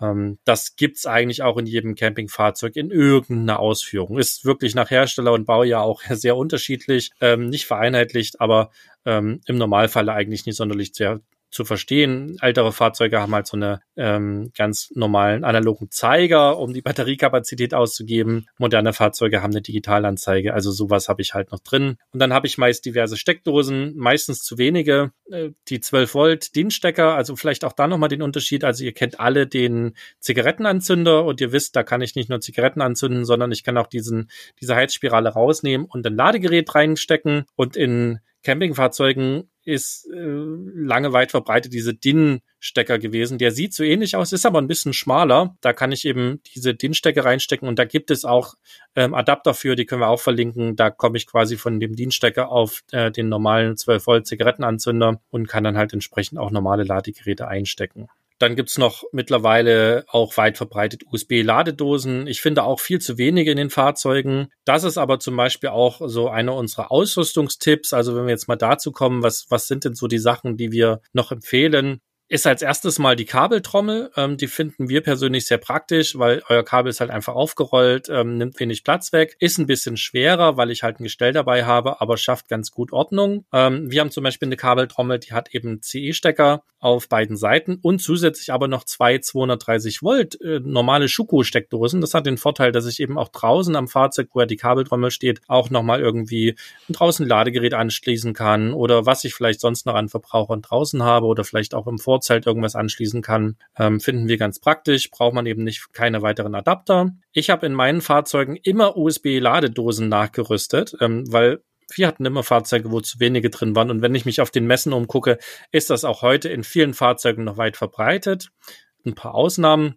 Das gibt's eigentlich auch in jedem Campingfahrzeug in irgendeiner Ausführung. Ist wirklich nach Hersteller und Baujahr auch sehr unterschiedlich, ähm, nicht vereinheitlicht, aber ähm, im Normalfall eigentlich nicht sonderlich sehr zu verstehen. Ältere Fahrzeuge haben halt so eine ähm, ganz normalen analogen Zeiger, um die Batteriekapazität auszugeben. Moderne Fahrzeuge haben eine Digitalanzeige, also sowas habe ich halt noch drin. Und dann habe ich meist diverse Steckdosen, meistens zu wenige. Äh, die zwölf Volt D I N-Stecker, also vielleicht auch da nochmal den Unterschied. Also ihr kennt alle den Zigarettenanzünder und ihr wisst, da kann ich nicht nur Zigaretten anzünden, sondern ich kann auch diesen diese Heizspirale rausnehmen und ein Ladegerät reinstecken. Und in Campingfahrzeugen ist äh, lange weit verbreitet diese D I N-Stecker gewesen. Der sieht so ähnlich aus, ist aber ein bisschen schmaler. Da kann ich eben diese D I N-Stecker reinstecken und da gibt es auch ähm, Adapter für, die können wir auch verlinken. Da komme ich quasi von dem D I N-Stecker auf äh, den normalen zwölf Volt Zigarettenanzünder und kann dann halt entsprechend auch normale Ladegeräte einstecken. Dann gibt's noch mittlerweile auch weit verbreitet U S B-Ladedosen. Ich finde auch viel zu wenige in den Fahrzeugen. Das ist aber zum Beispiel auch so einer unserer Ausrüstungstipps. Also wenn wir jetzt mal dazu kommen, was, was sind denn so die Sachen, die wir noch empfehlen? Ist als erstes mal die Kabeltrommel. Ähm, die finden wir persönlich sehr praktisch, weil euer Kabel ist halt einfach aufgerollt, ähm, nimmt wenig Platz weg, ist ein bisschen schwerer, weil ich halt ein Gestell dabei habe, aber schafft ganz gut Ordnung. Ähm, wir haben zum Beispiel eine Kabeltrommel, die hat eben C E-Stecker auf beiden Seiten und zusätzlich aber noch zwei zweihundertdreißig Volt äh, normale Schuko-Steckdosen. Das hat den Vorteil, dass ich eben auch draußen am Fahrzeug, wo ja die Kabeltrommel steht, auch nochmal irgendwie draußen ein Ladegerät anschließen kann oder was ich vielleicht sonst noch an Verbrauchern draußen habe oder vielleicht auch im Vorzelt irgendwas anschließen kann, ähm, finden wir ganz praktisch. Braucht man eben nicht keine weiteren Adapter. Ich habe in meinen Fahrzeugen immer U S B-Ladedosen nachgerüstet, ähm, weil wir hatten immer Fahrzeuge, wo zu wenige drin waren. Und wenn ich mich auf den Messen umgucke, ist das auch heute in vielen Fahrzeugen noch weit verbreitet. Ein paar Ausnahmen,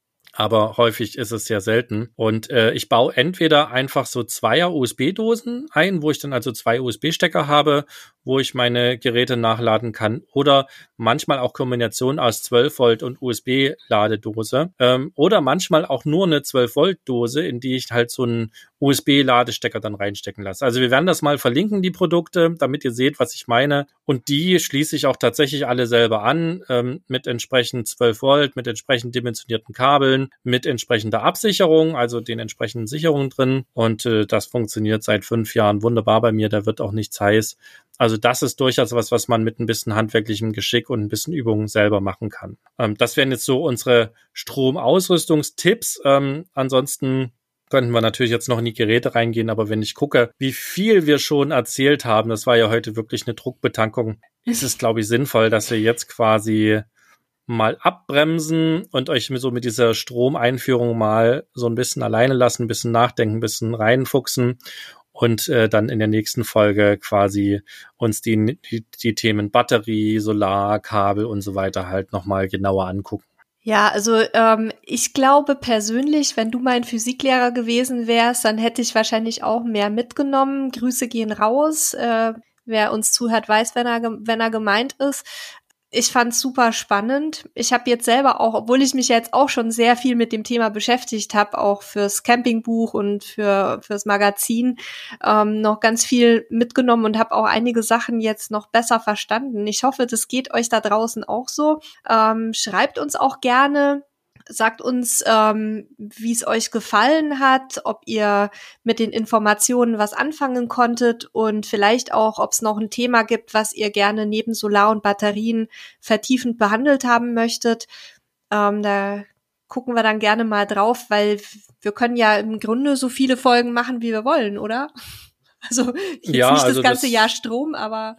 aber häufig ist es sehr selten. Und äh, ich baue entweder einfach so Zweier U S B-Dosen ein, wo ich dann also zwei U S B-Stecker habe, wo ich meine Geräte nachladen kann, oder manchmal auch Kombinationen aus zwölf Volt und U S B-Ladedose, ähm, oder manchmal auch nur eine zwölf Volt Dose, in die ich halt so einen U S B-Ladestecker dann reinstecken lasse. Also wir werden das mal verlinken, die Produkte, damit ihr seht, was ich meine. Und die schließe ich auch tatsächlich alle selber an, ähm, mit entsprechend zwölf Volt, mit entsprechend dimensionierten Kabeln, mit entsprechender Absicherung, also den entsprechenden Sicherungen drin. Und äh, das funktioniert seit fünf Jahren wunderbar bei mir, da wird auch nichts heiß. Also das ist durchaus was, was man mit ein bisschen handwerklichem Geschick und ein bisschen Übung selber machen kann. Ähm, das wären jetzt so unsere Stromausrüstungstipps. Ähm, ansonsten könnten wir natürlich jetzt noch in die Geräte reingehen, aber wenn ich gucke, wie viel wir schon erzählt haben, das war ja heute wirklich eine Druckbetankung, ist es, glaube ich, sinnvoll, dass wir jetzt quasi mal abbremsen und euch so mit dieser Stromeinführung mal so ein bisschen alleine lassen, ein bisschen nachdenken, ein bisschen reinfuchsen und äh, dann in der nächsten Folge quasi uns die, die, die Themen Batterie, Solar, Kabel und so weiter halt nochmal genauer angucken. Ja, also ähm, ich glaube persönlich, wenn du mein Physiklehrer gewesen wärst, dann hätte ich wahrscheinlich auch mehr mitgenommen. Grüße gehen raus. Äh, wer uns zuhört, weiß, wenn er, wenn er gemeint ist. Ich fand's super spannend. Ich habe jetzt selber auch, obwohl ich mich jetzt auch schon sehr viel mit dem Thema beschäftigt habe, auch fürs Campingbuch und für fürs Magazin, ähm, noch ganz viel mitgenommen und habe auch einige Sachen jetzt noch besser verstanden. Ich hoffe, das geht euch da draußen auch so. Ähm, schreibt uns auch gerne. Sagt uns, ähm, wie es euch gefallen hat, ob ihr mit den Informationen was anfangen konntet und vielleicht auch, ob es noch ein Thema gibt, was ihr gerne neben Solar und Batterien vertiefend behandelt haben möchtet. Ähm, da gucken wir dann gerne mal drauf, weil wir können ja im Grunde so viele Folgen machen, wie wir wollen, oder? Also jetzt ja, nicht also das ganze das Jahr Strom, aber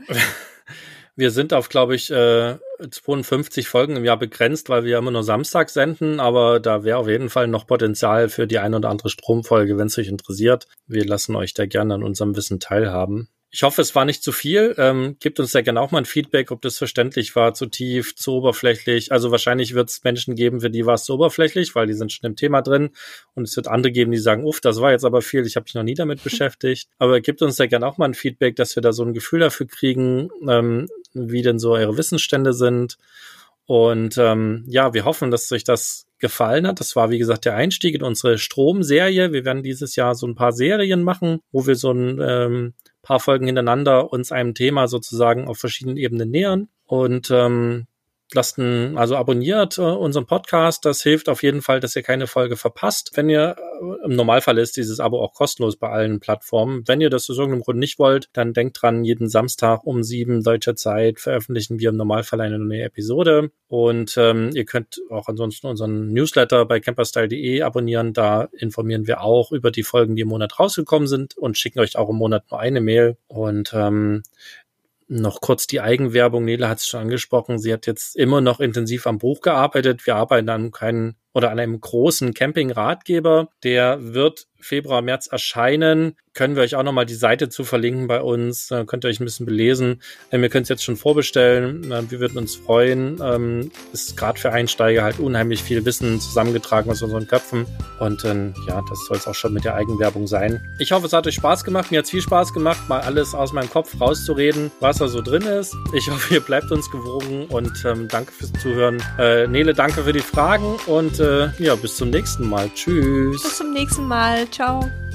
wir sind auf, glaube ich, äh, zweiundfünfzig Folgen im Jahr begrenzt, weil wir ja immer nur Samstag senden, aber da wäre auf jeden Fall noch Potenzial für die eine oder andere Stromfolge, wenn es euch interessiert. Wir lassen euch da gerne an unserem Wissen teilhaben. Ich hoffe, es war nicht zu viel. Ähm, gebt uns da gerne auch mal ein Feedback, ob das verständlich war, zu tief, zu oberflächlich. Also wahrscheinlich wird es Menschen geben, für die war es zu oberflächlich, weil die sind schon im Thema drin. Und es wird andere geben, die sagen, uff, das war jetzt aber viel, ich habe mich noch nie damit beschäftigt. Aber gebt uns da gerne auch mal ein Feedback, dass wir da so ein Gefühl dafür kriegen, ähm, wie denn so eure Wissensstände sind. Und ähm, ja, wir hoffen, dass euch das gefallen hat. Das war, wie gesagt, der Einstieg in unsere Stromserie. Wir werden dieses Jahr so ein paar Serien machen, wo wir so ein ähm, paar Folgen hintereinander uns einem Thema sozusagen auf verschiedenen Ebenen nähern. Und ähm, lasst ein, also abonniert äh, unseren Podcast. Das hilft auf jeden Fall, dass ihr keine Folge verpasst. Wenn ihr im Normalfall ist dieses Abo auch kostenlos bei allen Plattformen. Wenn ihr das aus irgendeinem Grund nicht wollt, dann denkt dran, jeden Samstag um sieben deutscher Zeit veröffentlichen wir im Normalfall eine neue Episode. Und ähm, ihr könnt auch ansonsten unseren Newsletter bei camperstyle punkt de abonnieren. Da informieren wir auch über die Folgen, die im Monat rausgekommen sind und schicken euch auch im Monat nur eine Mail. Und ähm, noch kurz die Eigenwerbung. Nele hat es schon angesprochen. Sie hat jetzt immer noch intensiv am Buch gearbeitet. Wir arbeiten an keinen oder an einem großen Camping-Ratgeber. Der wird Februar, März erscheinen. Können wir euch auch nochmal die Seite zu verlinken bei uns. Da könnt ihr euch ein bisschen belesen. Ähm, ihr könnt es jetzt schon vorbestellen. Ähm, wir würden uns freuen. Ähm, ist gerade für Einsteiger halt unheimlich viel Wissen zusammengetragen aus unseren Köpfen. Und ähm, ja, das soll es auch schon mit der Eigenwerbung sein. Ich hoffe, es hat euch Spaß gemacht. Mir hat es viel Spaß gemacht, mal alles aus meinem Kopf rauszureden, was da so drin ist. Ich hoffe, ihr bleibt uns gewogen und ähm, danke fürs Zuhören. Äh, Nele, danke für die Fragen und äh, ja, bis zum nächsten Mal. Tschüss. Bis zum nächsten Mal. Ciao.